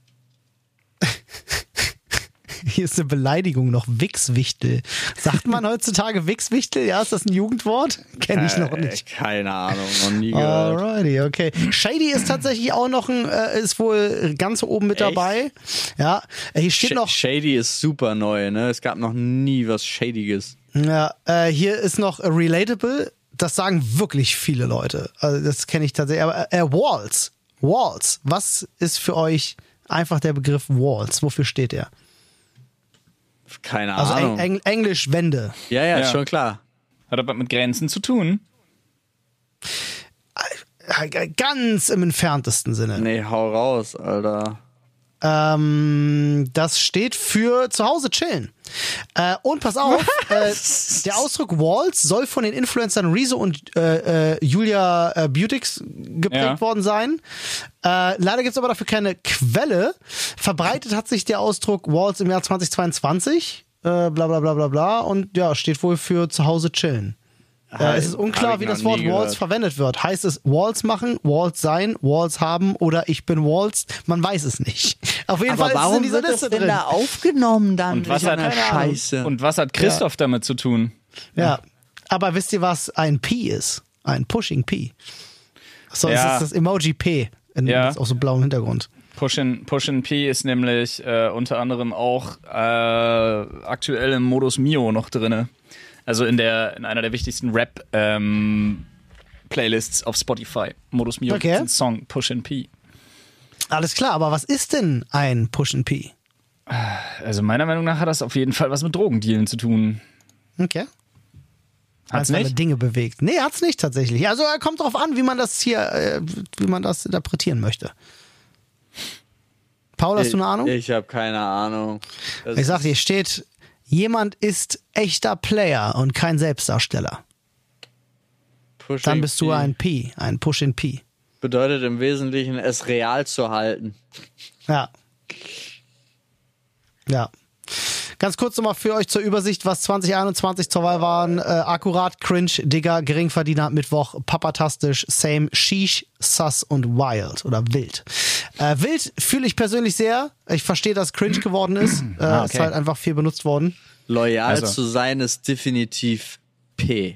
Hier ist eine Beleidigung noch, Wichswichtel. Sagt man heutzutage Wichswichtel? Ja, ist das ein Jugendwort? Kenne ich noch Äh, nicht. keine Ahnung, noch nie gehört. Alrighty, okay. Shady ist tatsächlich auch noch ein, äh, ist wohl ganz oben mit Echt? dabei. Ja, äh, hier steht Sh- noch, Shady ist super neu, ne? Es gab noch nie was Shadyes. ja, äh, hier ist noch äh, Relatable. Das sagen wirklich viele Leute. Also das kenne ich tatsächlich. Aber äh, Walls. Walls. Was ist für euch einfach der Begriff Walls? Wofür steht er? Keine Also Ahnung. Eng Eng Englisch Wände. ja, ja, Ja. schon klar. Hat aber mit Grenzen zu tun. Äh, Ganz im entferntesten Sinne. Nee, hau raus, Alter. Ähm, das steht für zu Hause chillen. Äh, und pass auf, äh, der Ausdruck Walls soll von den Influencern Rezo und äh, äh, Julia äh, Beautix geprägt Ja. worden sein. Äh, leider gibt es aber dafür keine Quelle. Verbreitet hat sich der Ausdruck Walls im Jahr zweitausendzweiundzwanzig. Äh, bla bla bla bla bla. Und ja, steht wohl für zu Hause chillen. Äh, es ist Hab unklar, ich wie noch das Wort nie Walls gehört. verwendet wird. Heißt es Walls machen, Walls sein, Walls haben oder ich bin Walls? Man weiß es nicht. Auf jeden Fall ist es in dieser Liste drin. aufgenommen dann? Und was, hat, Scheiße. und was hat Christoph damit zu tun? Ja. Aber wisst ihr, was ein P ist? Ein Pushing P. So, Ja. es ist das Emoji P. In, Ja. Auf so blauem Hintergrund. Pushin, Pushin P ist nämlich äh, unter anderem auch äh, aktuell im Modus Mio noch drinne. Also in der in einer der wichtigsten Rap ähm, Playlists auf Spotify. Modus Mio Okay. ist ein Song Pushin P. Alles klar, aber was ist denn ein Push P? Also meiner Meinung nach hat das auf jeden Fall was mit Drogendealen zu tun. Okay. Hat's Einzelne nicht? Dinge bewegt. Nee, hat's nicht tatsächlich. Also äh, kommt drauf an, wie man das hier, äh, wie man das interpretieren möchte. Paul, hast du eine Ahnung? Ich habe keine Ahnung. Das Ich sag dir, steht, jemand ist echter Player und kein Selbstdarsteller. Pushing Dann bist du P ein P, ein Push-in-P. Bedeutet im Wesentlichen, es real zu halten. Ja. Ja. Ganz kurz nochmal für euch zur Übersicht, was zwanzig einundzwanzig zur Wahl waren. Äh, akkurat, Cringe, Digger, Geringverdiener, Mittwoch, Papatastisch, Same, Sheesh, Sus und Wild oder Wild. Äh, wild fühle ich persönlich sehr. Ich verstehe, dass Cringe geworden ist. Äh, Ah, Ist okay. halt einfach viel benutzt worden. Loyal Also. zu sein ist definitiv P.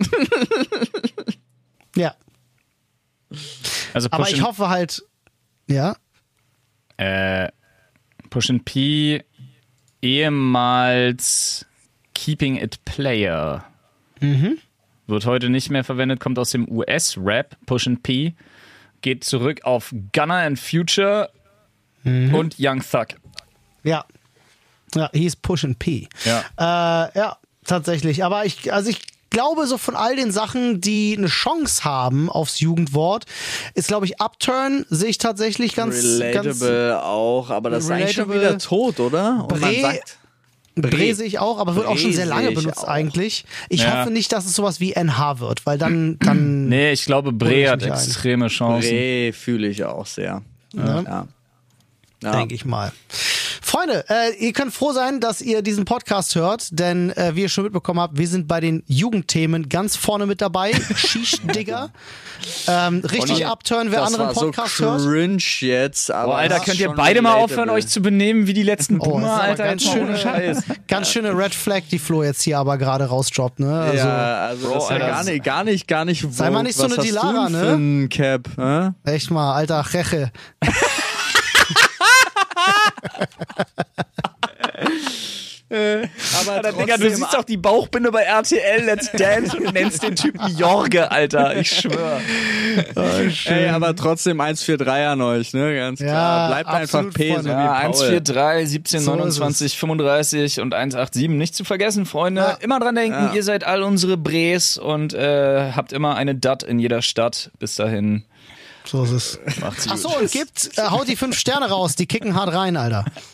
Ja. Also Aber Pushin, ich hoffe halt, ja. äh, Pushin P ehemals Keeping It Player. Mhm. wird heute nicht mehr verwendet, kommt aus dem U S-Rap, Pushin P, geht zurück auf Gunna and Future mhm. und Young Thug. Ja. Ja, hieß Pushin P. Ja. Äh, ja, tatsächlich. Aber ich, also ich glaube, so von all den Sachen, die eine Chance haben aufs Jugendwort, ist, glaube ich, Upturn sehe ich tatsächlich ganz... Relatable ganz auch, aber das ist eigentlich schon relatable. wieder tot, oder? Und man Bre, sagt, Bre sehe ich auch, aber wird auch schon sehr lange sehe ich benutzt auch. eigentlich. Ich Ja. hoffe nicht, dass es sowas wie N H wird, weil dann... dann Nee, ich glaube, Hol Bre ich hat mich ein. extreme Chancen. Bre fühle ich auch sehr. Ja. Ja. Ja. denke ich mal. Freunde, äh, ihr könnt froh sein, dass ihr diesen Podcast hört, denn äh, wie ihr schon mitbekommen habt, wir sind bei den Jugendthemen ganz vorne mit dabei. Sheesh, Digger. Ähm, richtig upturn, wer das anderen war Podcast so hört. cringe jetzt, aber Boah, Alter, das könnt ist ihr schon beide mal relatable. aufhören, euch zu benehmen wie die letzten Oh, das Boomer, ist aber Alter? ganz Jetzt mal ohne schöne, Scheiß. ganz schöne Red Flag, die Flo jetzt hier aber gerade rausdroppt, ne? Also, Ja, also Bro, das ist ja Alter, gar nicht, gar nicht, gar nicht Sei mal Vogue. nicht so Was eine hast Dilara, du denn ne? für ein Cap, hä? echt mal, alter Reche. Aber Alter, Digga, du siehst doch die Bauchbinde bei R T L Let's Dance und nennst den Typen Jorge, Alter. Ich schwör. Ey, aber trotzdem eins vier drei an euch, ne? Ganz Ja, klar. Bleibt einfach absolut, P, so Freunde. wie Ja, Paul. eins vier drei, siebzehn, So ist neunundzwanzig, fünfunddreißig und eins acht sieben. Nicht zu vergessen, Freunde. Ja. Immer dran denken, Ja. ihr seid all unsere Bres und äh, habt immer eine Dat in jeder Stadt. Bis dahin. So ist es. Macht's Ach gut. so, und gibt, äh, haut die fünf Sterne raus, die kicken hart rein, Alter.